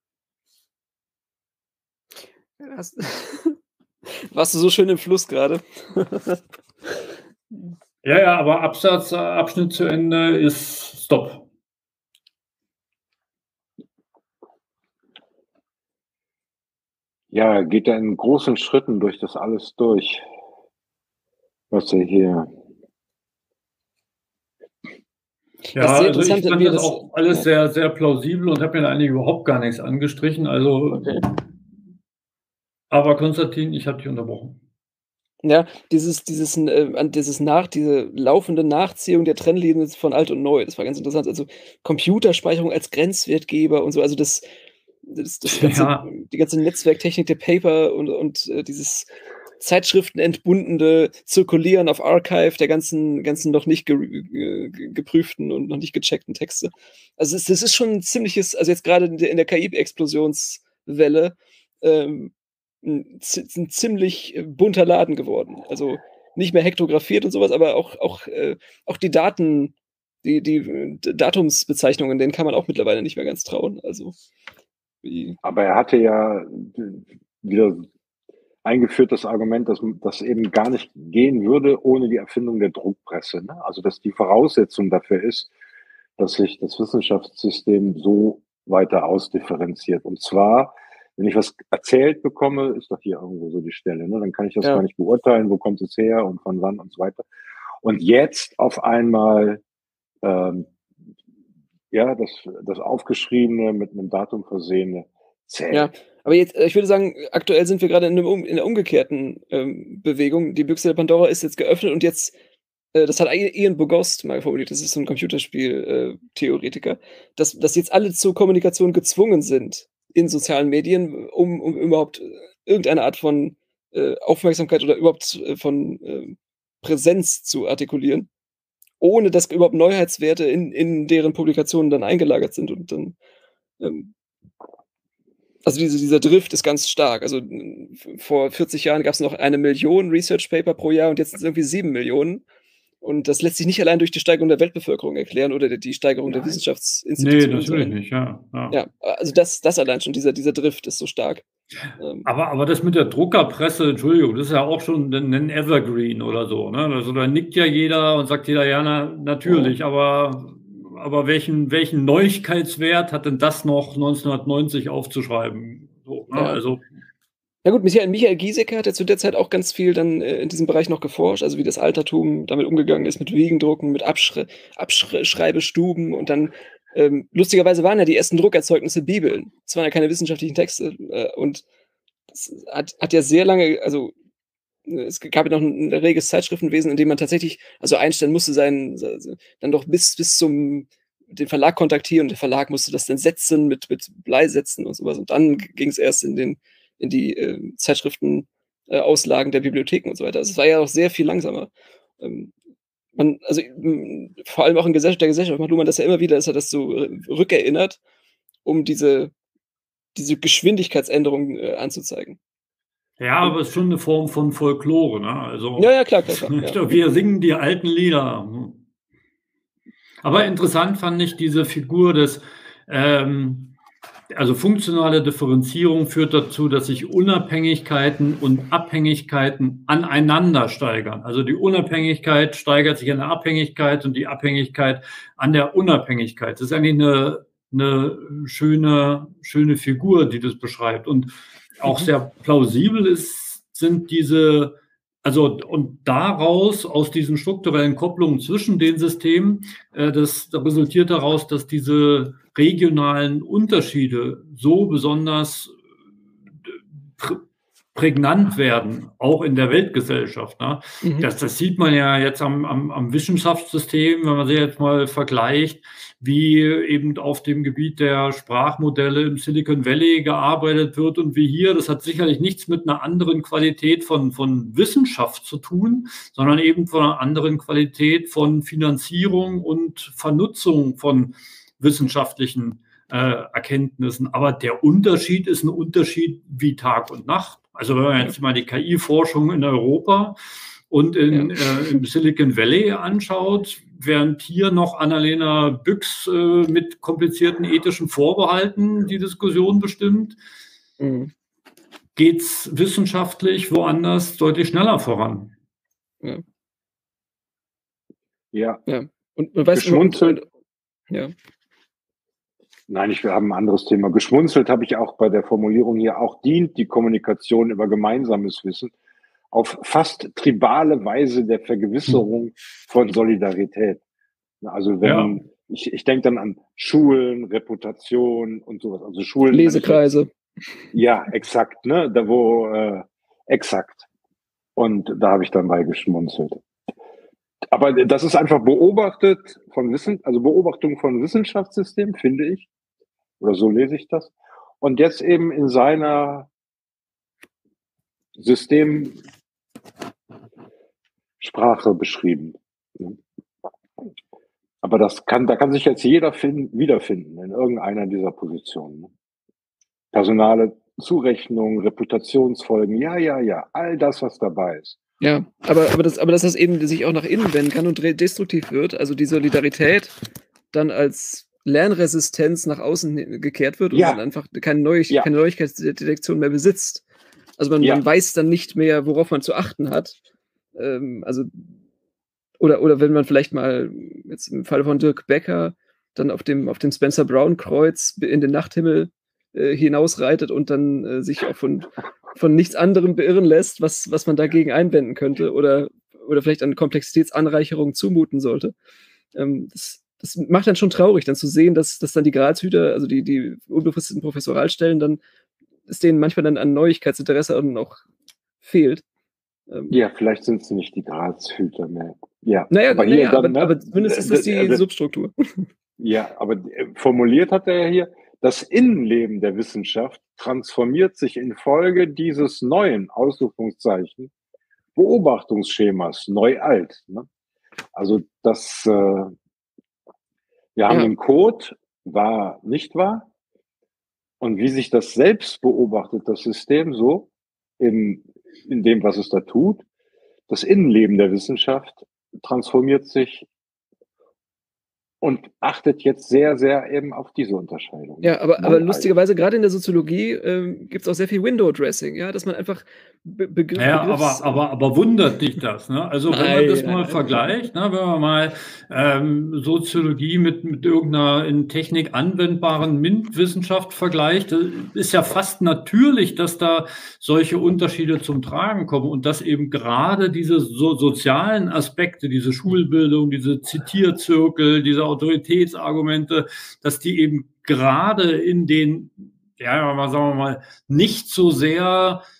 Das warst du so schön im Fluss gerade. Ja, ja, aber Absatz, Abschnitt zu Ende ist Stopp. Ja, geht er in großen Schritten durch das alles durch, was er hier... Ja, also ich fand das auch alles sehr, sehr plausibel und habe mir da eigentlich überhaupt gar nichts angestrichen. Also, Okay. Aber Konstantin, ich habe dich unterbrochen. Ja, dieses dieses, äh, dieses nach diese laufende Nachziehung der Trennlinien von alt und neu, das war ganz interessant. Also, Computerspeicherung als Grenzwertgeber und so, also das das das ganze Ja. die ganze Netzwerktechnik der Paper und und, äh, dieses zeitschriftenentbundene Zirkulieren auf Archive der ganzen ganzen noch nicht ge ge geprüften und noch nicht gecheckten Texte. Also, es das ist schon 'n ziemliches, also, jetzt grade in der in der K I-Explosionswelle, ähm, 'n zi 'n ziemlich bunter Laden geworden. Also, nicht mehr hektografiert und so was, aber auch auch, äh auch die Daten, die die Datumsbezeichnungen, denen kann man auch mittlerweile nicht mehr ganz trauen. Also, wie Aber er hatte ja wieder eingeführt das Argument, dass das eben gar nicht gehen würde ohne die Erfindung der Druckpresse, ne? Also, dass die Voraussetzung dafür ist, dass sich das Wissenschaftssystem so weiter ausdifferenziert. Und zwar, wenn ich was erzählt bekomme, ist doch hier irgendwo so die Stelle, ne? Dann kann ich das Ja. gar nicht beurteilen, wo kommt es her und von wann und so weiter. Und jetzt auf einmal, ähm, ja, das das Aufgeschriebene mit 'nem Datum versehene zählt. Ja, aber jetzt ich würde sagen, aktuell sind wir grade in 'nem um in 'ner umgekehrten, ähm, Bewegung. Die Büchse der Pandora ist jetzt geöffnet und jetzt äh, das hat I Ian Bogost mal formuliert, das ist so 'n Computerspiel äh, Theoretiker, dass dass jetzt alle zur Kommunikation gezwungen sind in sozialen Medien, um um überhaupt irgendeine Art von, äh, Aufmerksamkeit oder überhaupt, äh, von, äh, Präsenz zu artikulieren, ohne dass überhaupt Neuheitswerte in in deren Publikationen dann eingelagert sind und dann, ähm also, diese dieser Drift ist ganz stark. Also, v vor vierzig Jahren gab's noch eine Million Research Paper pro Jahr und jetzt sind's irgendwie sieben Millionen. Und das lässt sich nicht allein durch die Steigerung der Weltbevölkerung erklären oder die Steigerung der Nein. Ne, Wissenschaftsinstitutionen. natürlich sondern nicht, ja, ja. ja, also, das das allein schon, dieser dieser Drift ist so stark. Ähm Aber aber das mit der Druckerpresse, Entschuldigung, das ist ja auch schon 'nen 'nen Evergreen oder so, ne? Also, da nickt ja jeder und sagt jeder: „Ja, na natürlich“, aber aber welchen welchen Neuigkeitswert hat denn das noch neunzehnhundertneunzig aufzuschreiben? So, ne? Ja. Also Ja gut, Michael Michael Giesecke hat ja zu der Zeit auch ganz viel dann, äh, in diesem Bereich noch geforscht, also, wie das Altertum damit umgegangen ist, mit Wiegendrucken, mit Abschr Abschr Schreibestuben und dann, ähm lustigerweise waren ja die ersten Druckerzeugnisse Bibeln. Das waren ja keine wissenschaftlichen Texte, äh, und das hat hat ja sehr lange, also es gab ja noch ein, ein reges Zeitschriftenwesen, in dem man tatsächlich, also Einstein musste sein, dann doch bis, bis zum den Verlag kontaktieren und der Verlag musste das dann setzen mit, mit Bleisätzen und sowas. Und dann ging es erst in den, in die äh, Zeitschriften äh, Auslagen der Bibliotheken und so weiter. Also es war ja auch sehr viel langsamer. Ähm, man, also m, vor allem auch in Gesellschaft, der Gesellschaft macht Luhmann das ja immer wieder, dass er das so äh, rückerinnert, um diese, diese Geschwindigkeitsänderung äh, anzuzeigen. Ja, aber es ist schon eine Form von Folklore, ne? Also, ja, ja, klar, klar, klar ja. Wir singen die alten Lieder. Aber interessant fand ich diese Figur des, ähm, also funktionale Differenzierung führt dazu, dass sich Unabhängigkeiten und Abhängigkeiten aneinander steigern. Also die Unabhängigkeit steigert sich an der Abhängigkeit und die Abhängigkeit an der Unabhängigkeit. Das ist eigentlich eine, eine schöne, schöne Figur, die das beschreibt. Und auch sehr plausibel ist, sind diese, also und daraus, aus diesen strukturellen Kopplungen zwischen den Systemen, äh, das, das resultiert daraus, dass diese regionalen Unterschiede so besonders prä prägnant werden, auch in der Weltgesellschaft. Ne? Mhm. Das, das sieht man ja jetzt am, am, am Wissenschaftssystem, wenn man sich jetzt mal vergleicht, wie eben auf dem Gebiet der Sprachmodelle im Silicon Valley gearbeitet wird und wie hier. Das hat sicherlich nichts mit einer anderen Qualität von, von Wissenschaft zu tun, sondern eben von einer anderen Qualität von Finanzierung und Vernutzung von wissenschaftlichen äh, Erkenntnissen. Aber der Unterschied ist ein Unterschied wie Tag und Nacht. Also wenn man jetzt mal die K I-Forschung in Europa und in, ja. äh, im Silicon Valley anschaut, während hier noch Annalena Büchs äh, mit komplizierten ethischen Vorbehalten die Diskussion bestimmt, mhm. geht es wissenschaftlich woanders deutlich schneller voran. Ja. Ja. ja. Und man weiß Geschmunzelt. Ja. Nein, ich, wir haben ein anderes Thema. Geschmunzelt habe ich auch bei der Formulierung hier. Auch dient die Kommunikation über gemeinsames Wissen auf fast tribale Weise der Vergewisserung von Solidarität. Also wenn, ja. ich, ich denke dann an Schulen, Reputation und sowas. Also Schulen. Lesekreise. Ja, exakt, ne? Da wo, äh, exakt. Und da habe ich dann bei geschmunzelt. Aber das ist einfach beobachtet von Wissen, also Beobachtung von Wissenschaftssystemen, finde ich. Oder so lese ich das. Und jetzt eben in seiner Systemsprache beschrieben. Aber das kann, da kann sich jetzt jeder finden, wiederfinden in irgendeiner dieser Positionen. Personale Zurechnung, Reputationsfolgen, ja, ja, ja, all das, was dabei ist. Ja, aber, aber, das, aber dass das eben sich auch nach innen wenden kann und destruktiv wird, also die Solidarität dann als Lernresistenz nach außen gekehrt wird und ja. man einfach keine, Neu ja. keine Neuigkeitsdetektion mehr besitzt. Also man, ja. man weiß dann nicht mehr, worauf man zu achten hat. Ähm, also oder, oder wenn man vielleicht mal jetzt im Fall von Dirk Becker dann auf dem, auf dem Spencer Brown Kreuz in den Nachthimmel äh, hinausreitet und dann äh, sich auch von, von nichts anderem beirren lässt, was, was man dagegen einwenden könnte oder, oder vielleicht an Komplexitätsanreicherung zumuten sollte. Ähm, das, das macht dann schon traurig, dann zu sehen, dass, dass dann die Gradshüter, also die, die unbefristeten Professoralstellen, dann ist denen manchmal dann an Neuigkeitsinteresse auch fehlt. Ja, vielleicht sind es nicht die Gradshüter mehr. Ja, naja, aber, naja, hier aber, dann, ne? aber zumindest ist das die äh, Substruktur. Ja, aber formuliert hat er ja hier, das Innenleben der Wissenschaft transformiert sich infolge dieses neuen Ausrufungszeichen Beobachtungsschemas neu-alt. Ne? Also das, äh, wir haben ja. den Code, wahr, nicht wahr? Und wie sich das selbst beobachtet, das System so, in, in dem, was es da tut, das Innenleben der Wissenschaft transformiert sich und achtet jetzt sehr, sehr eben auf diese Unterscheidung. Ja, aber, aber lustigerweise, gerade in der Soziologie ähm, gibt es auch sehr viel Window-Dressing, ja, dass man einfach Be Begriff, ja, Begriffs... aber, aber, aber wundert dich das, ne? Also wenn man das mal vergleicht, ne, wenn man mal ähm, Soziologie mit, mit irgendeiner in Technik anwendbaren MINT-Wissenschaft vergleicht, ist ja fast natürlich, dass da solche Unterschiede zum Tragen kommen und dass eben gerade diese so sozialen Aspekte, diese Schulbildung, diese Zitierzirkel, diese Autoritätsargumente, dass die eben gerade in den, ja, sagen wir mal, nicht so sehr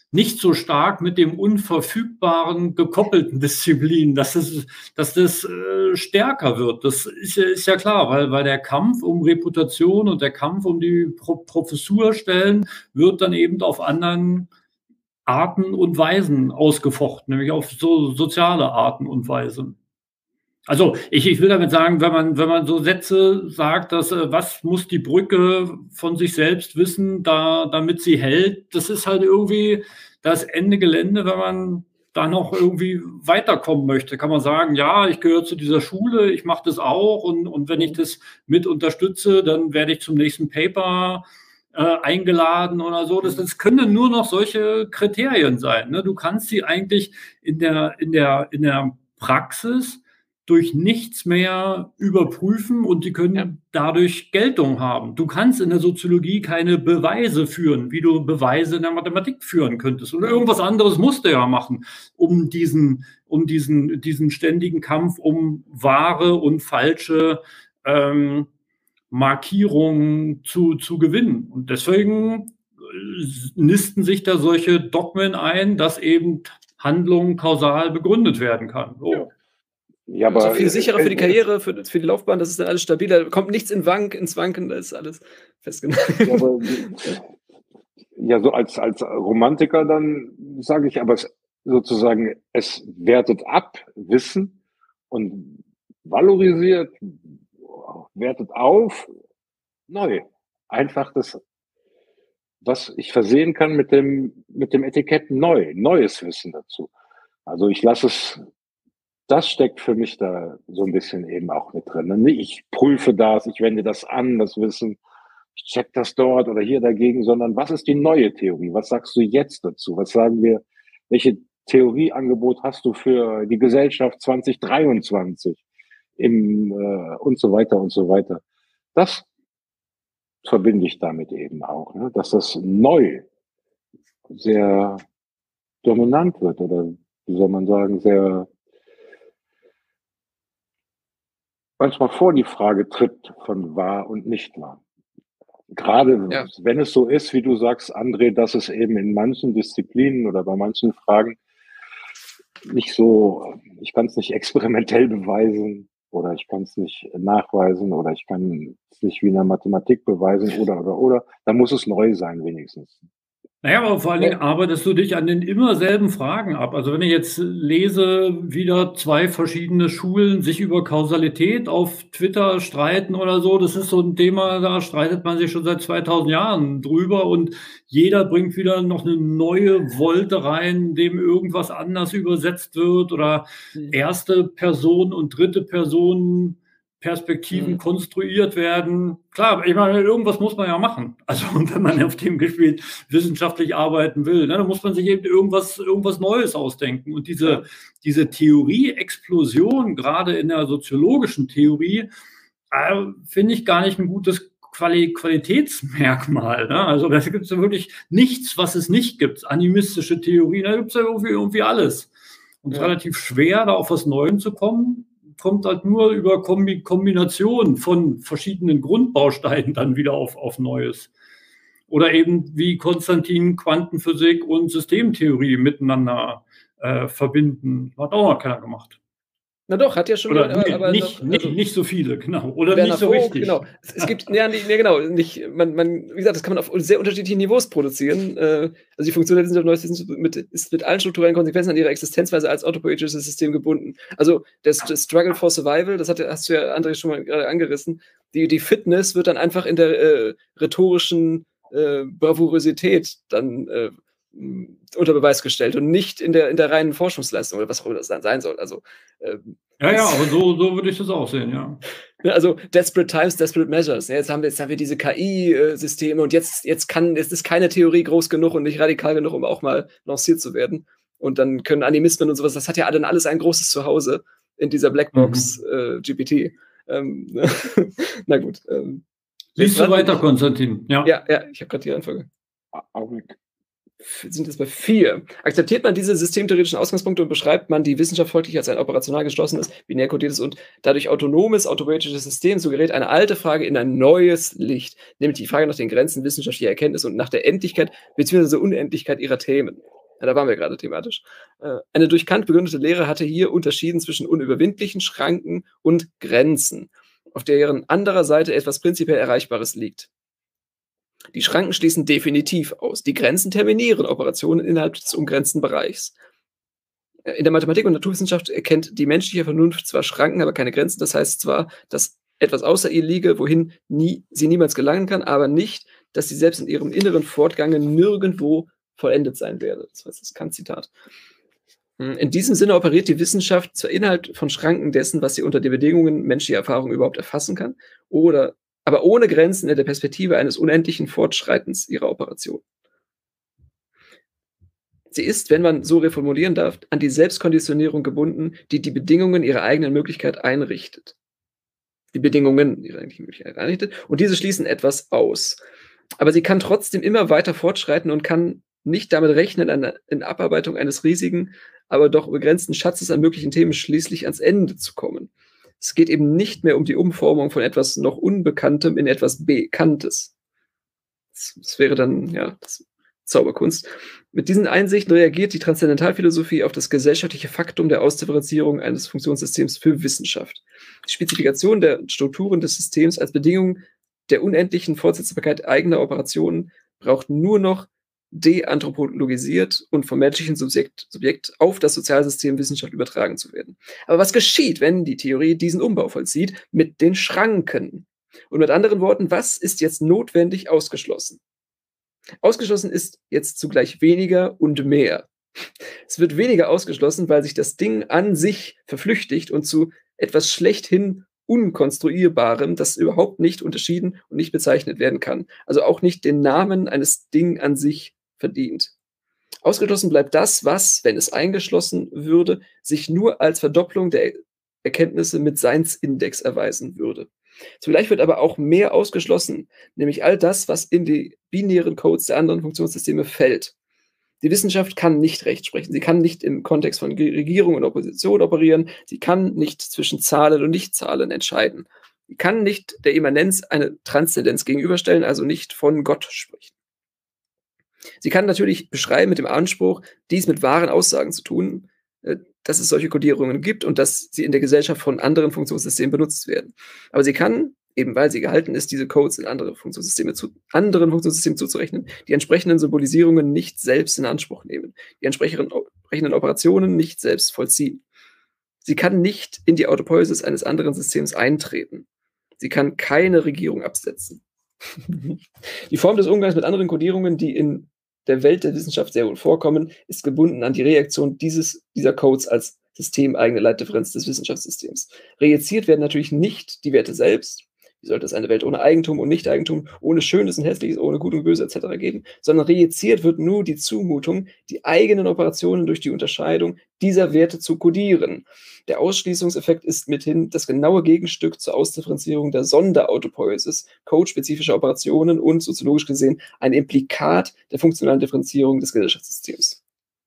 nicht so stark mit dem unverfügbaren gekoppelten Disziplin, dass es, dass das äh, stärker wird. Das ist, ist ja klar, weil, weil der Kampf um Reputation und der Kampf um die Pro Professurstellen wird dann eben auf anderen Arten und Weisen ausgefochten, nämlich auf so soziale Arten und Weisen. Also ich, ich will damit sagen, wenn man, wenn man so Sätze sagt, dass äh, was muss die Brücke von sich selbst wissen, da, damit sie hält, das ist halt irgendwie das Ende Gelände, wenn man da noch irgendwie weiterkommen möchte. Kann man sagen, ja, ich gehöre zu dieser Schule, ich mache das auch und, und wenn ich das mit unterstütze, dann werde ich zum nächsten Paper äh, eingeladen oder so. Das, das können nur noch solche Kriterien sein. Ne? Du kannst sie eigentlich in der, in der, in der Praxis durch nichts mehr überprüfen und die können ja dadurch Geltung haben. Du kannst in der Soziologie keine Beweise führen, wie du Beweise in der Mathematik führen könntest. Oder irgendwas anderes musst du ja machen, um diesen, um diesen, diesen ständigen Kampf um wahre und falsche ähm, Markierungen zu, zu gewinnen. Und deswegen nisten sich da solche Dogmen ein, dass eben Handlung kausal begründet werden kann. So. Ja. Ja, aber so viel sicherer für die Karriere, für, für die Laufbahn, das ist dann alles stabiler. Da kommt nichts in Wank, ins Wanken, da ist alles festgenagelt. Ja, aber, ja, so als, als Romantiker dann sage ich, aber es sozusagen, es wertet ab Wissen und valorisiert, wertet auf neu. Einfach das, was ich versehen kann mit dem, mit dem Etikett neu, neues Wissen dazu. Also ich lasse es. Das steckt für mich da so ein bisschen eben auch mit drin. Ich prüfe das, ich wende das an, das Wissen, ich check das dort oder hier dagegen, sondern was ist die neue Theorie? Was sagst du jetzt dazu? Was sagen wir, welche Theorieangebot hast du für die Gesellschaft zwanzig dreiundzwanzig im, äh, und so weiter und so weiter. Das verbinde ich damit eben auch, ne? Dass das neu sehr dominant wird oder wie soll man sagen, sehr manchmal vor die Frage tritt von wahr und nicht wahr. Gerade ja, wenn es so ist, wie du sagst, André, dass es eben in manchen Disziplinen oder bei manchen Fragen nicht so, ich kann es nicht experimentell beweisen oder ich kann es nicht nachweisen oder ich kann es nicht wie in der Mathematik beweisen oder, oder, oder, dann muss es neu sein wenigstens. Naja, aber vor allen Dingen arbeitest du dich an den immer selben Fragen ab. Also wenn ich jetzt lese, wieder zwei verschiedene Schulen sich über Kausalität auf Twitter streiten oder so, das ist so ein Thema, da streitet man sich schon seit zweitausend Jahren drüber und jeder bringt wieder noch eine neue Wolte rein, dem irgendwas anders übersetzt wird oder erste Person und dritte Person Perspektiven mhm. konstruiert werden. Klar, ich meine, irgendwas muss man ja machen. Also wenn man auf dem Gebiet wissenschaftlich arbeiten will, ne, dann muss man sich eben irgendwas, irgendwas Neues ausdenken. Und diese, ja. diese Theorie-Explosion, gerade in der soziologischen Theorie, äh, finde ich gar nicht ein gutes Quali- Qualitätsmerkmal. Ne? Also da gibt es ja wirklich nichts, was es nicht gibt. Animistische Theorien, da gibt es ja irgendwie, irgendwie alles. Und es ja. ist relativ schwer, da auf was Neuem zu kommen. Kommt halt nur über Kombi Kombination von verschiedenen Grundbausteinen dann wieder auf, auf Neues. Oder eben wie Konstantin Quantenphysik und Systemtheorie miteinander äh, verbinden. Hat auch noch keiner gemacht. Na doch, hat ja schon. Oder aber, nee, aber nicht, noch, also, nicht, nicht so viele, genau. Oder Werner nicht so Vogt, richtig. Genau. Es, es gibt, ja, nee, genau, nicht, man, man, wie gesagt, das kann man auf sehr unterschiedlichen Niveaus produzieren. Äh, also die Funktion der Wissenschaft ist mit, ist mit allen strukturellen Konsequenzen an ihrer Existenzweise als autopoetisches System gebunden. Also das, das Struggle for Survival, das hat, hast du ja, André, schon mal gerade angerissen. Die, die Fitness wird dann einfach in der äh, rhetorischen äh, Bravourosität dann äh, unter Beweis gestellt und nicht in der, in der reinen Forschungsleistung oder was auch immer das dann sein soll. Also, ähm, ja, ja, aber so, so würde ich das auch sehen, ja. Also Desperate Times, Desperate Measures. Ja, jetzt, haben wir, jetzt haben wir diese K I-Systeme und jetzt, jetzt, kann, jetzt ist keine Theorie groß genug und nicht radikal genug, um auch mal lanciert zu werden. Und dann können Animismen und sowas, das hat ja dann alles ein großes Zuhause in dieser Blackbox mhm. äh, G P T. Ähm, na gut. Ähm, Liest du weiter, Konstantin? Ja, ja, ja ich habe gerade die Anfrage. Augenblick. Sind jetzt bei vier. Akzeptiert man diese systemtheoretischen Ausgangspunkte und beschreibt man die Wissenschaft folglich als ein operational geschlossenes, binär kodiertes und dadurch autonomes, autopoetisches System, so gerät eine alte Frage in ein neues Licht, nämlich die Frage nach den Grenzen wissenschaftlicher Erkenntnis und nach der Endlichkeit bzw. Unendlichkeit ihrer Themen. Ja, da waren wir gerade thematisch. Eine durch Kant begründete Lehre hatte hier unterschieden zwischen unüberwindlichen Schranken und Grenzen, auf deren anderer Seite etwas prinzipiell Erreichbares liegt. Die Schranken schließen definitiv aus. Die Grenzen terminieren Operationen innerhalb des umgrenzten Bereichs. In der Mathematik und Naturwissenschaft erkennt die menschliche Vernunft zwar Schranken, aber keine Grenzen. Das heißt zwar, dass etwas außer ihr liege, wohin nie, sie niemals gelangen kann, aber nicht, dass sie selbst in ihrem inneren Fortgange nirgendwo vollendet sein werde. Das heißt das Kant-Zitat. In diesem Sinne operiert die Wissenschaft zwar innerhalb von Schranken dessen, was sie unter den Bedingungen menschlicher Erfahrung überhaupt erfassen kann, oder, aber ohne Grenzen in der Perspektive eines unendlichen Fortschreitens ihrer Operation. Sie ist, wenn man so reformulieren darf, an die Selbstkonditionierung gebunden, die die Bedingungen ihrer eigenen Möglichkeit einrichtet. Die Bedingungen ihrer eigenen Möglichkeit einrichtet, und diese schließen etwas aus. Aber sie kann trotzdem immer weiter fortschreiten und kann nicht damit rechnen, an in Abarbeitung eines riesigen, aber doch begrenzten Schatzes an möglichen Themen schließlich ans Ende zu kommen. Es geht eben nicht mehr um die Umformung von etwas noch Unbekanntem in etwas Bekanntes. Das, das wäre dann, ja, das Zauberkunst. Mit diesen Einsichten reagiert die Transzendentalphilosophie auf das gesellschaftliche Faktum der Ausdifferenzierung eines Funktionssystems für Wissenschaft. Die Spezifikation der Strukturen des Systems als Bedingung der unendlichen Fortsetzbarkeit eigener Operationen braucht nur noch deanthropologisiert und vom menschlichen Subjekt, Subjekt auf das Sozialsystem Wissenschaft übertragen zu werden. Aber was geschieht, wenn die Theorie diesen Umbau vollzieht mit den Schranken? Und mit anderen Worten, was ist jetzt notwendig ausgeschlossen? Ausgeschlossen ist jetzt zugleich weniger und mehr. Es wird weniger ausgeschlossen, weil sich das Ding an sich verflüchtigt und zu etwas schlechthin Unkonstruierbarem, das überhaupt nicht unterschieden und nicht bezeichnet werden kann. Also auch nicht den Namen eines Ding an sich verdient. Ausgeschlossen bleibt das, was, wenn es eingeschlossen würde, sich nur als Verdopplung der Erkenntnisse mit Seinsindex erweisen würde. Zugleich wird aber auch mehr ausgeschlossen, nämlich all das, was in die binären Codes der anderen Funktionssysteme fällt. Die Wissenschaft kann nicht Recht sprechen. Sie kann nicht im Kontext von Regierung und Opposition operieren. Sie kann nicht zwischen Zahlen und Nichtzahlen entscheiden. Sie kann nicht der Immanenz eine Transzendenz gegenüberstellen, also nicht von Gott sprechen. Sie kann natürlich beschreiben mit dem Anspruch, dies mit wahren Aussagen zu tun, dass es solche Codierungen gibt und dass sie in der Gesellschaft von anderen Funktionssystemen benutzt werden. Aber sie kann, eben weil sie gehalten ist, diese Codes in andere Funktionssysteme zu, anderen Funktionssystemen zuzurechnen, die entsprechenden Symbolisierungen nicht selbst in Anspruch nehmen, die entsprechenden, entsprechenden Operationen nicht selbst vollziehen. Sie kann nicht in die Autopoiesis eines anderen Systems eintreten. Sie kann keine Regierung absetzen. Die Form des Umgangs mit anderen Codierungen, die in der Welt der Wissenschaft sehr wohl vorkommen, ist gebunden an die Reaktion dieses, dieser Codes als systemeigene Leitdifferenz des Wissenschaftssystems. Rejiziert werden natürlich nicht die Werte selbst. Wie sollte es eine Welt ohne Eigentum und Nicht-Eigentum, ohne Schönes und Hässliches, ohne Gut und Böse et cetera geben, sondern rejiziert wird nur die Zumutung, die eigenen Operationen durch die Unterscheidung dieser Werte zu kodieren. Der Ausschließungseffekt ist mithin das genaue Gegenstück zur Ausdifferenzierung der Sonderautopeusis, codespezifischer Operationen und, soziologisch gesehen, ein Implikat der funktionalen Differenzierung des Gesellschaftssystems.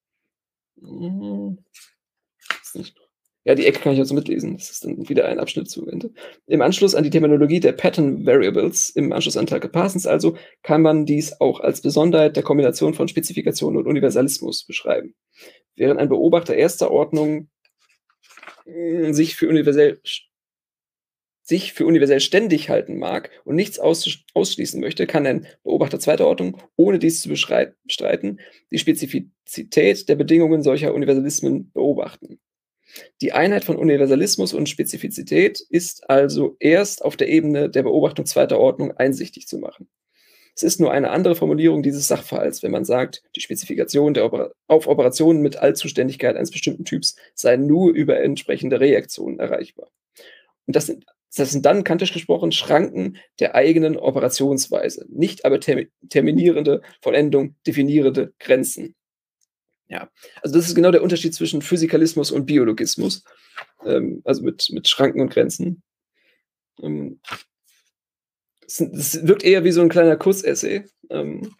Ja, die Ecke kann ich also mitlesen. Das ist dann wieder ein Abschnitt zu Ende. Im Anschluss an die Terminologie der Pattern Variables, im Anschluss an Tucker Parsons also, kann man dies auch als Besonderheit der Kombination von Spezifikation und Universalismus beschreiben. Während ein Beobachter erster Ordnung sich für universell, sich für universell ständig halten mag und nichts ausschließen möchte, kann ein Beobachter zweiter Ordnung, ohne dies zu bestreiten, die Spezifizität der Bedingungen solcher Universalismen beobachten. Die Einheit von Universalismus und Spezifizität ist also erst auf der Ebene der Beobachtung zweiter Ordnung einsichtig zu machen. Es ist nur eine andere Formulierung dieses Sachverhalts, wenn man sagt, die Spezifikation der Oper- auf Operationen mit Allzuständigkeit eines bestimmten Typs sei nur über entsprechende Reaktionen erreichbar. Und das sind, das sind dann, kantisch gesprochen, Schranken der eigenen Operationsweise, nicht aber term- terminierende Vollendung, definierende Grenzen. Ja, also das ist genau der Unterschied zwischen Physikalismus und Biologismus, ähm, also mit, mit Schranken und Grenzen. Ähm, es, es wirkt eher wie so ein kleiner Kurzessay. Ähm.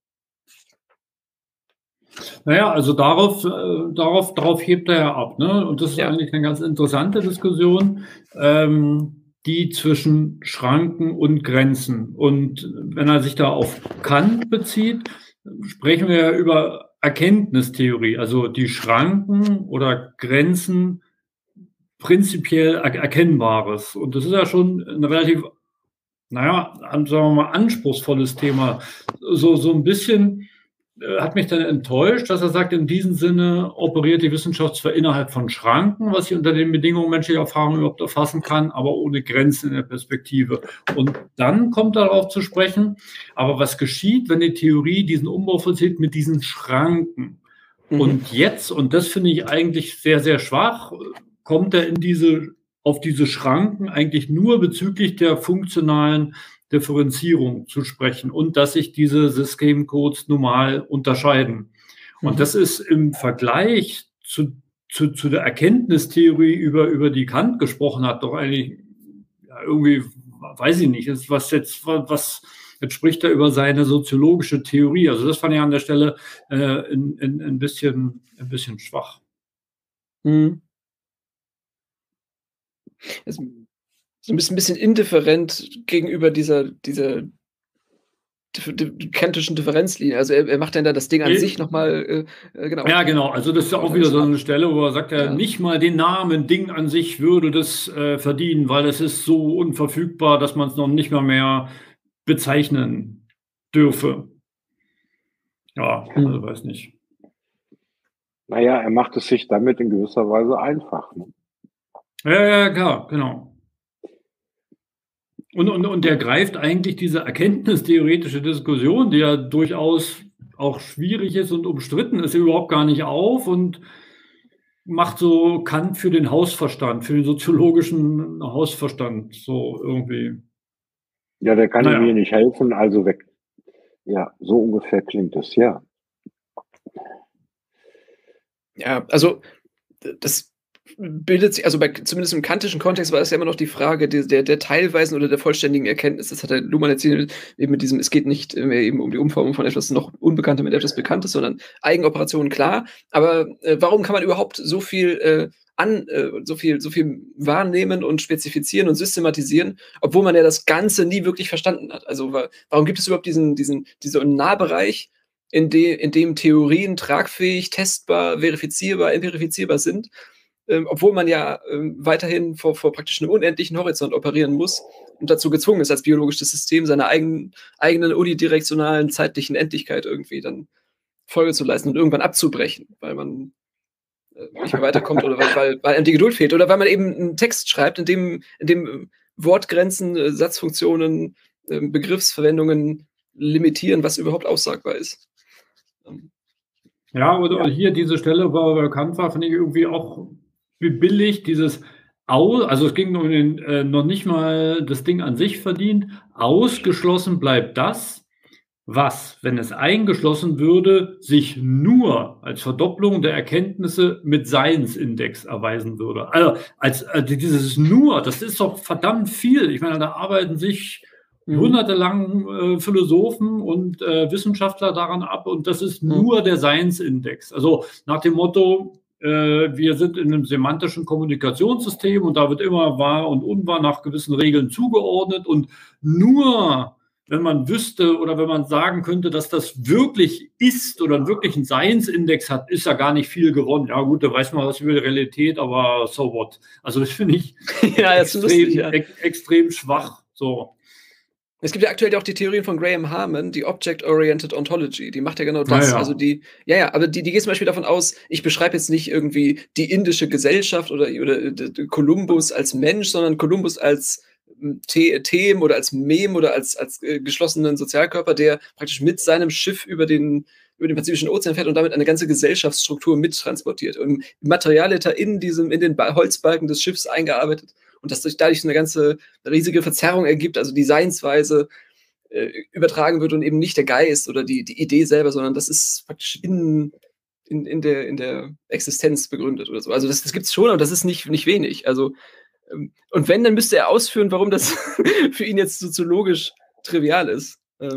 Naja, also darauf, äh, darauf, darauf hebt er ja ab, ne? Und das ist ja eigentlich eine ganz interessante Diskussion, ähm, die zwischen Schranken und Grenzen. Und wenn er sich da auf Kant bezieht, sprechen wir ja über Erkenntnistheorie, also die Schranken oder Grenzen prinzipiell er Erkennbares. Und das ist ja schon ein relativ, naja, sagen wir mal, anspruchsvolles Thema. So, so ein bisschen äh, hat mich dann enttäuscht, dass er sagt, in diesem Sinne operiert die Wissenschaft zwar innerhalb von Schranken, was sie unter den Bedingungen menschlicher Erfahrung überhaupt erfassen kann, aber ohne Grenzen in der Perspektive. Und dann kommt darauf zu sprechen, aber was geschieht, wenn die Theorie diesen Umbau vollzieht mit diesen Schranken? Mhm. Und jetzt, und das finde ich eigentlich sehr, sehr schwach, kommt er in diese, auf diese Schranken eigentlich nur bezüglich der funktionalen Differenzierung zu sprechen und dass sich diese Systemcodes normal unterscheiden. Mhm. Und das ist im Vergleich zu, zu, zu der Erkenntnistheorie, über, über die Kant gesprochen hat, doch eigentlich ja, irgendwie, weiß ich nicht, ist was jetzt, was, jetzt spricht er über seine soziologische Theorie. Also das fand ich an der Stelle äh, ein, ein, ein, bisschen, ein bisschen schwach. Mhm. Es ist ein bisschen, ein bisschen indifferent gegenüber dieser, dieser kantischen Differenzlinie. Also er, er macht dann da das Ding an Ja. sich nochmal, äh, genau. Ja, genau. Also das ist ja auch wieder so eine Stelle, wo er sagt, ja, nicht mal den Namen Ding an sich würde das äh, verdienen, weil es ist so unverfügbar, dass man es noch nicht mal mehr bezeichnen dürfe. Ja, Hm. also weiß nicht. Naja, er macht es sich damit in gewisser Weise einfach. Ne? Ja, ja, klar, genau. Und, und, und der greift eigentlich diese erkenntnistheoretische Diskussion, die ja durchaus auch schwierig ist und umstritten ist, überhaupt gar nicht auf und macht so Kant für den Hausverstand, für den soziologischen Hausverstand, so irgendwie. Ja, der kann Naja. ihm hier nicht helfen, also weg. Ja, so ungefähr klingt es, ja. Ja, also das bildet sich, also bei, zumindest im kantischen Kontext war es ja immer noch die Frage der, der, der teilweisen oder der vollständigen Erkenntnis. Das hat der Luhmann jetzt hier eben mit diesem, es geht nicht mehr eben um die Umformung von etwas noch Unbekanntem mit etwas Bekanntes, sondern Eigenoperationen, klar. Aber äh, warum kann man überhaupt so viel äh, an, äh, so viel, so viel wahrnehmen und spezifizieren und systematisieren, obwohl man ja das Ganze nie wirklich verstanden hat? Also warum gibt es überhaupt diesen, diesen, diesen Nahbereich, in, de, in dem Theorien tragfähig, testbar, verifizierbar, empirifizierbar sind? Ähm, obwohl man ja ähm, weiterhin vor, vor praktisch einem unendlichen Horizont operieren muss und dazu gezwungen ist, als biologisches System seiner eigenen, eigenen unidirektionalen zeitlichen Endlichkeit irgendwie dann Folge zu leisten und irgendwann abzubrechen, weil man äh, nicht mehr weiterkommt oder weil, weil, weil einem die Geduld fehlt oder weil man eben einen Text schreibt, in dem, in dem Wortgrenzen, äh, Satzfunktionen, äh, Begriffsverwendungen limitieren, was überhaupt aussagbar ist. Ähm, Ja, oder ja. Hier diese Stelle, wo er bekannt war, finde ich irgendwie auch billig, dieses Aus, also es ging um den, äh, noch nicht mal das Ding an sich verdient, ausgeschlossen bleibt das, was, wenn es eingeschlossen würde, sich nur als Verdopplung der Erkenntnisse mit Science-Index erweisen würde. Also als, also dieses nur, das ist doch verdammt viel. Ich meine, da arbeiten sich mhm. monatelang äh, Philosophen und äh, Wissenschaftler daran ab und das ist mhm. nur der Science-Index. Also nach dem Motto, äh, wir sind in einem semantischen Kommunikationssystem und da wird immer wahr und unwahr nach gewissen Regeln zugeordnet und nur wenn man wüsste oder wenn man sagen könnte, dass das wirklich ist oder einen wirklichen Science-Index hat, ist ja gar nicht viel gewonnen. Ja gut, da weiß man was über die Realität, aber so what. Also das finde ich ja, extrem, lustig, ja. ex extrem schwach. So. Es gibt ja aktuell auch die Theorien von Graham Harman, die Object-Oriented Ontology, die macht ja genau das. Ja, ja. Also die, ja, ja, aber die, die geht zum Beispiel davon aus, ich beschreibe jetzt nicht irgendwie die indische Gesellschaft oder, oder Kolumbus als Mensch, sondern Kolumbus als Them oder als Mem oder als, als äh, geschlossenen Sozialkörper, der praktisch mit seinem Schiff über den, über den Pazifischen Ozean fährt und damit eine ganze Gesellschaftsstruktur mittransportiert. Und Materialeta in diesem, in den Holzbalken des Schiffs eingearbeitet. Und dass sich dadurch eine ganze riesige Verzerrung ergibt, also die Seinsweise äh, übertragen wird und eben nicht der Geist oder die, die Idee selber, sondern das ist praktisch in, in, in, der, in der Existenz begründet oder so. Also das, das gibt es schon, aber das ist nicht, nicht wenig. Also und wenn, dann müsste er ausführen, warum das für ihn jetzt soziologisch trivial ist. Ähm,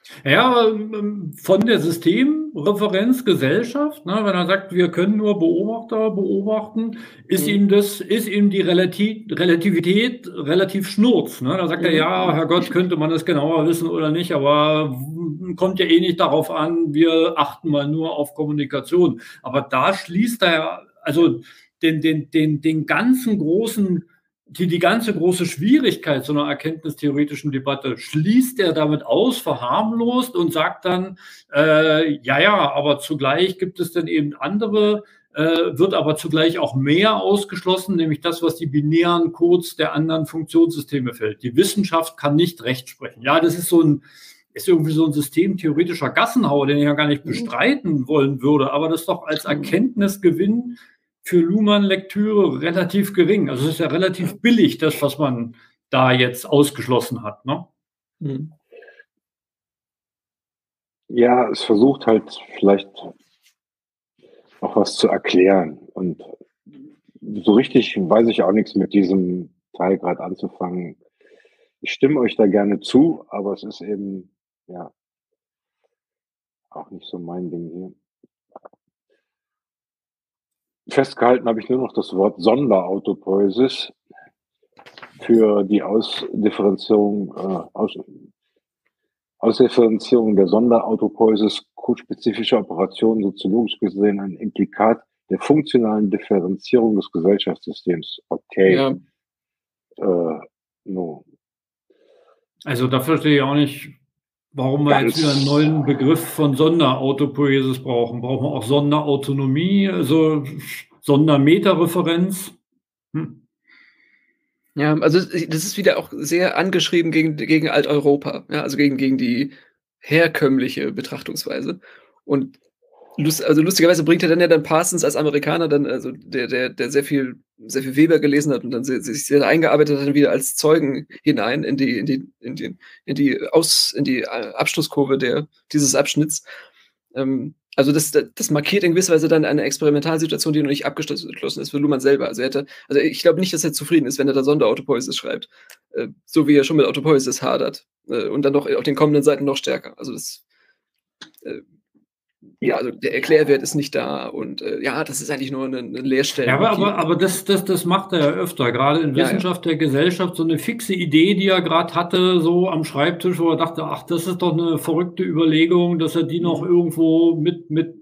Ja, von der Systemreferenz Gesellschaft, ne, wenn er sagt, wir können nur Beobachter beobachten, ist Mhm. ihm das, ist ihm die Relativ Relativität relativ schnurz. Ne? Da sagt er, Mhm. ja, Herrgott, könnte man das genauer wissen oder nicht, aber kommt ja eh nicht darauf an, wir achten mal nur auf Kommunikation. Aber da schließt er, also den, den, den, den ganzen großen Die, die ganze große Schwierigkeit so einer erkenntnistheoretischen Debatte schließt er damit aus, verharmlost und sagt dann, äh, ja, ja, aber zugleich gibt es dann eben andere, äh, wird aber zugleich auch mehr ausgeschlossen, nämlich das, was die binären Codes der anderen Funktionssysteme fällt. Die Wissenschaft kann nicht Recht sprechen. Ja, das ist so ein, ist irgendwie so ein systemtheoretischer Gassenhauer, den ich ja gar nicht bestreiten wollen würde, aber das doch als Erkenntnisgewinn für Luhmann-Lektüre relativ gering. Also es ist ja relativ billig, das, was man da jetzt ausgeschlossen hat. Ne? Mhm. Ja, es versucht halt vielleicht auch was zu erklären. Und so richtig weiß ich auch nichts mit diesem Teil gerade anzufangen. Ich stimme euch da gerne zu, aber es ist eben, ja, auch nicht so mein Ding hier. Festgehalten habe ich nur noch das Wort Sonderautopoiesis für die Ausdifferenzierung, äh, Aus, Ausdifferenzierung der Sonderautopoiesis codespezifischer Operationen, soziologisch gesehen ein Implikat der funktionalen Differenzierung des Gesellschaftssystems. Okay. Ja. Äh, no. Also da verstehe ich auch nicht, warum wir Ganz jetzt wieder einen neuen Begriff von Sonderautopoiesis brauchen. Brauchen wir auch Sonderautonomie, also Sondermetareferenz? Hm. Ja, also das ist wieder auch sehr angeschrieben gegen, gegen Alteuropa, ja, also gegen, gegen die herkömmliche Betrachtungsweise. Und lust, also lustigerweise bringt er dann ja dann Parsons als Amerikaner dann, also der, der, der sehr viel, sehr viel Weber gelesen hat und dann sehr, sich sehr eingearbeitet hat, dann wieder als Zeugen hinein in die, in die, in die, in die Aus, in die Abschlusskurve der, dieses Abschnitts. Ähm, Also das, das markiert in gewisser Weise dann eine Experimentalsituation, die noch nicht abgeschlossen ist für Luhmann selber. Also, er hätte, also ich glaube nicht, dass er zufrieden ist, wenn er da Sonderautopoiesis schreibt. Äh, so wie er schon mit Autopoiesis hadert. Äh, und dann noch auf den kommenden Seiten noch stärker. Also das äh, ja, also der Erklärwert ist nicht da und äh, ja, das ist eigentlich nur eine, eine Leerstelle. Ja, aber, aber, aber das, das, das macht er ja öfter, gerade in Wissenschaft ja, ja. der Gesellschaft, so eine fixe Idee, die er gerade hatte, so am Schreibtisch, wo er dachte, ach, das ist doch eine verrückte Überlegung, dass er die noch irgendwo mit, mit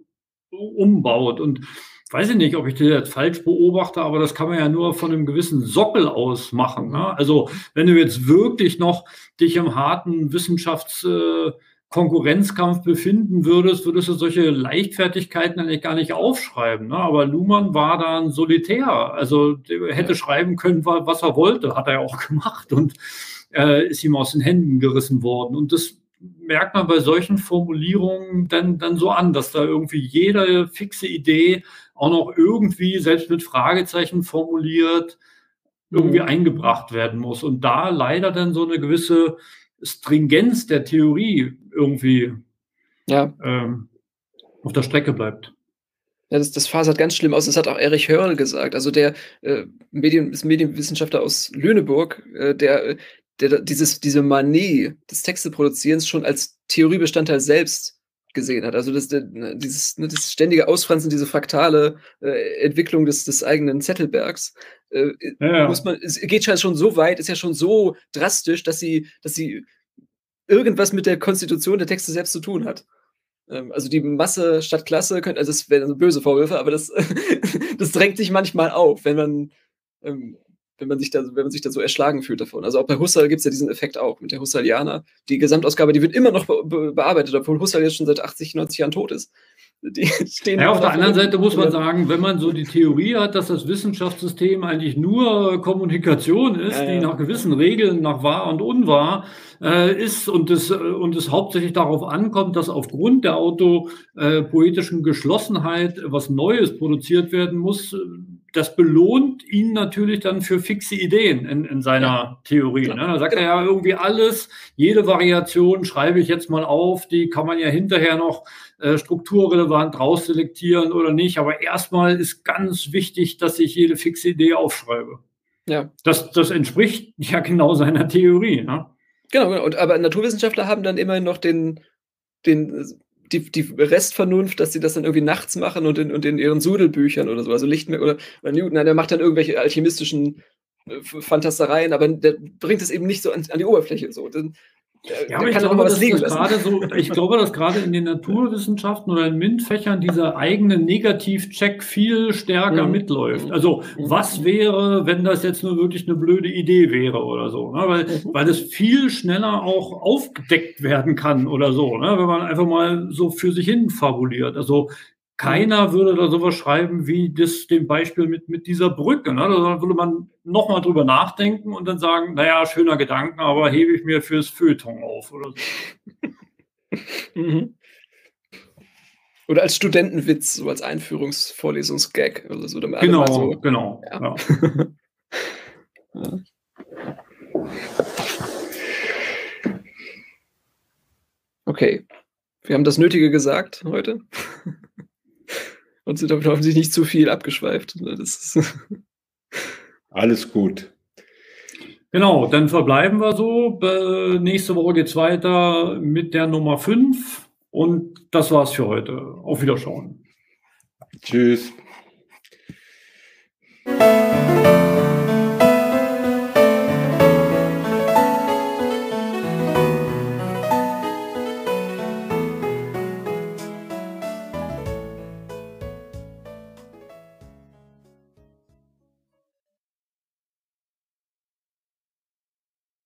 umbaut. Und weiß ich nicht, ob ich das jetzt falsch beobachte, aber das kann man ja nur von einem gewissen Sockel aus machen. Ne? Also wenn du jetzt wirklich noch dich im harten Wissenschafts... Äh, Konkurrenzkampf befinden würdest, würdest du solche Leichtfertigkeiten eigentlich gar nicht aufschreiben. Ne? Aber Luhmann war da ein Solitär. Also der hätte schreiben können, was er wollte, hat er auch gemacht und äh, ist ihm aus den Händen gerissen worden. Und das merkt man bei solchen Formulierungen dann, dann so an, dass da irgendwie jede fixe Idee auch noch irgendwie, selbst mit Fragezeichen formuliert, irgendwie mhm. eingebracht werden muss. Und da leider dann so eine gewisse Stringenz der Theorie irgendwie ja. ähm, auf der Strecke bleibt. Ja, das, das fasert ganz schlimm aus. Das hat auch Erich Hörl gesagt, also der äh, Medien, ist Medienwissenschaftler aus Lüneburg, äh, der, der dieses, diese Manie des Texteproduzierens schon als Theoriebestandteil selbst gesehen hat. Also das, dieses, das ständige Ausfransen, diese fraktale äh, Entwicklung des, des eigenen Zettelbergs, äh, ja, ja. muss man, es geht schon so weit, ist ja schon so drastisch, dass sie, dass sie irgendwas mit der Konstitution der Texte selbst zu tun hat. Ähm, also die Masse statt Klasse, könnte, also das wären so böse Vorwürfe, aber das, das drängt sich manchmal auf, wenn man, ähm, wenn man sich da, wenn man sich da so erschlagen fühlt davon. Also auch bei Husserl gibt es ja diesen Effekt auch mit der Husserlianer. Die Gesamtausgabe, die wird immer noch be be bearbeitet, obwohl Husserl jetzt schon seit achtzig, neunzig Jahren tot ist. Die stehen ja, auf der anderen Seite muss man sagen, wenn man so die Theorie hat, dass das Wissenschaftssystem eigentlich nur Kommunikation ist, ja, ja. die nach gewissen Regeln, nach wahr und unwahr äh, ist und es, und es hauptsächlich darauf ankommt, dass aufgrund der autopoetischen Geschlossenheit was Neues produziert werden muss, das belohnt ihn natürlich dann für fixe Ideen in, in seiner ja. Theorie. Ne? Da sagt er ja irgendwie alles, jede Variation schreibe ich jetzt mal auf, die kann man ja hinterher noch äh, strukturrelevant rausselektieren oder nicht. Aber erstmal ist ganz wichtig, dass ich jede fixe Idee aufschreibe. Ja. Das, das entspricht ja genau seiner Theorie. Ne? Genau, genau. Und, aber Naturwissenschaftler haben dann immerhin noch den, den, die, die Restvernunft, dass sie das dann irgendwie nachts machen und in, und in ihren Sudelbüchern oder so, also Lichtmerk oder, oder Newton, der macht dann irgendwelche alchemistischen äh, Fantastereien, aber der bringt es eben nicht so an, an die Oberfläche so. Dann, Ja, aber ich glaube, dass das gerade so, ich glaube, dass gerade in den Naturwissenschaften oder in MINT-Fächern dieser eigene Negativ-Check viel stärker mhm. mitläuft. Also, mhm. was wäre, wenn das jetzt nur wirklich eine blöde Idee wäre oder so, ne? Weil, mhm. weil das viel schneller auch aufgedeckt werden kann oder so, ne? Wenn man einfach mal so für sich hin fabuliert. Also, keiner würde da sowas schreiben wie das, dem Beispiel mit, mit dieser Brücke. Ne? Da würde man nochmal drüber nachdenken und dann sagen, naja, schöner Gedanke, aber hebe ich mir fürs Feuilleton auf oder so. Mhm. Oder als Studentenwitz, so als Einführungsvorlesungsgag oder so. Damit genau, so, genau. Ja. Ja. Ja. Okay. Wir haben das Nötige gesagt heute. Und sind hoffentlich nicht zu viel abgeschweift. Das ist Alles gut. Genau, dann verbleiben wir so. Nächste Woche geht es weiter mit der Nummer fünf. Und das war's für heute. Auf Wiederschauen. Tschüss.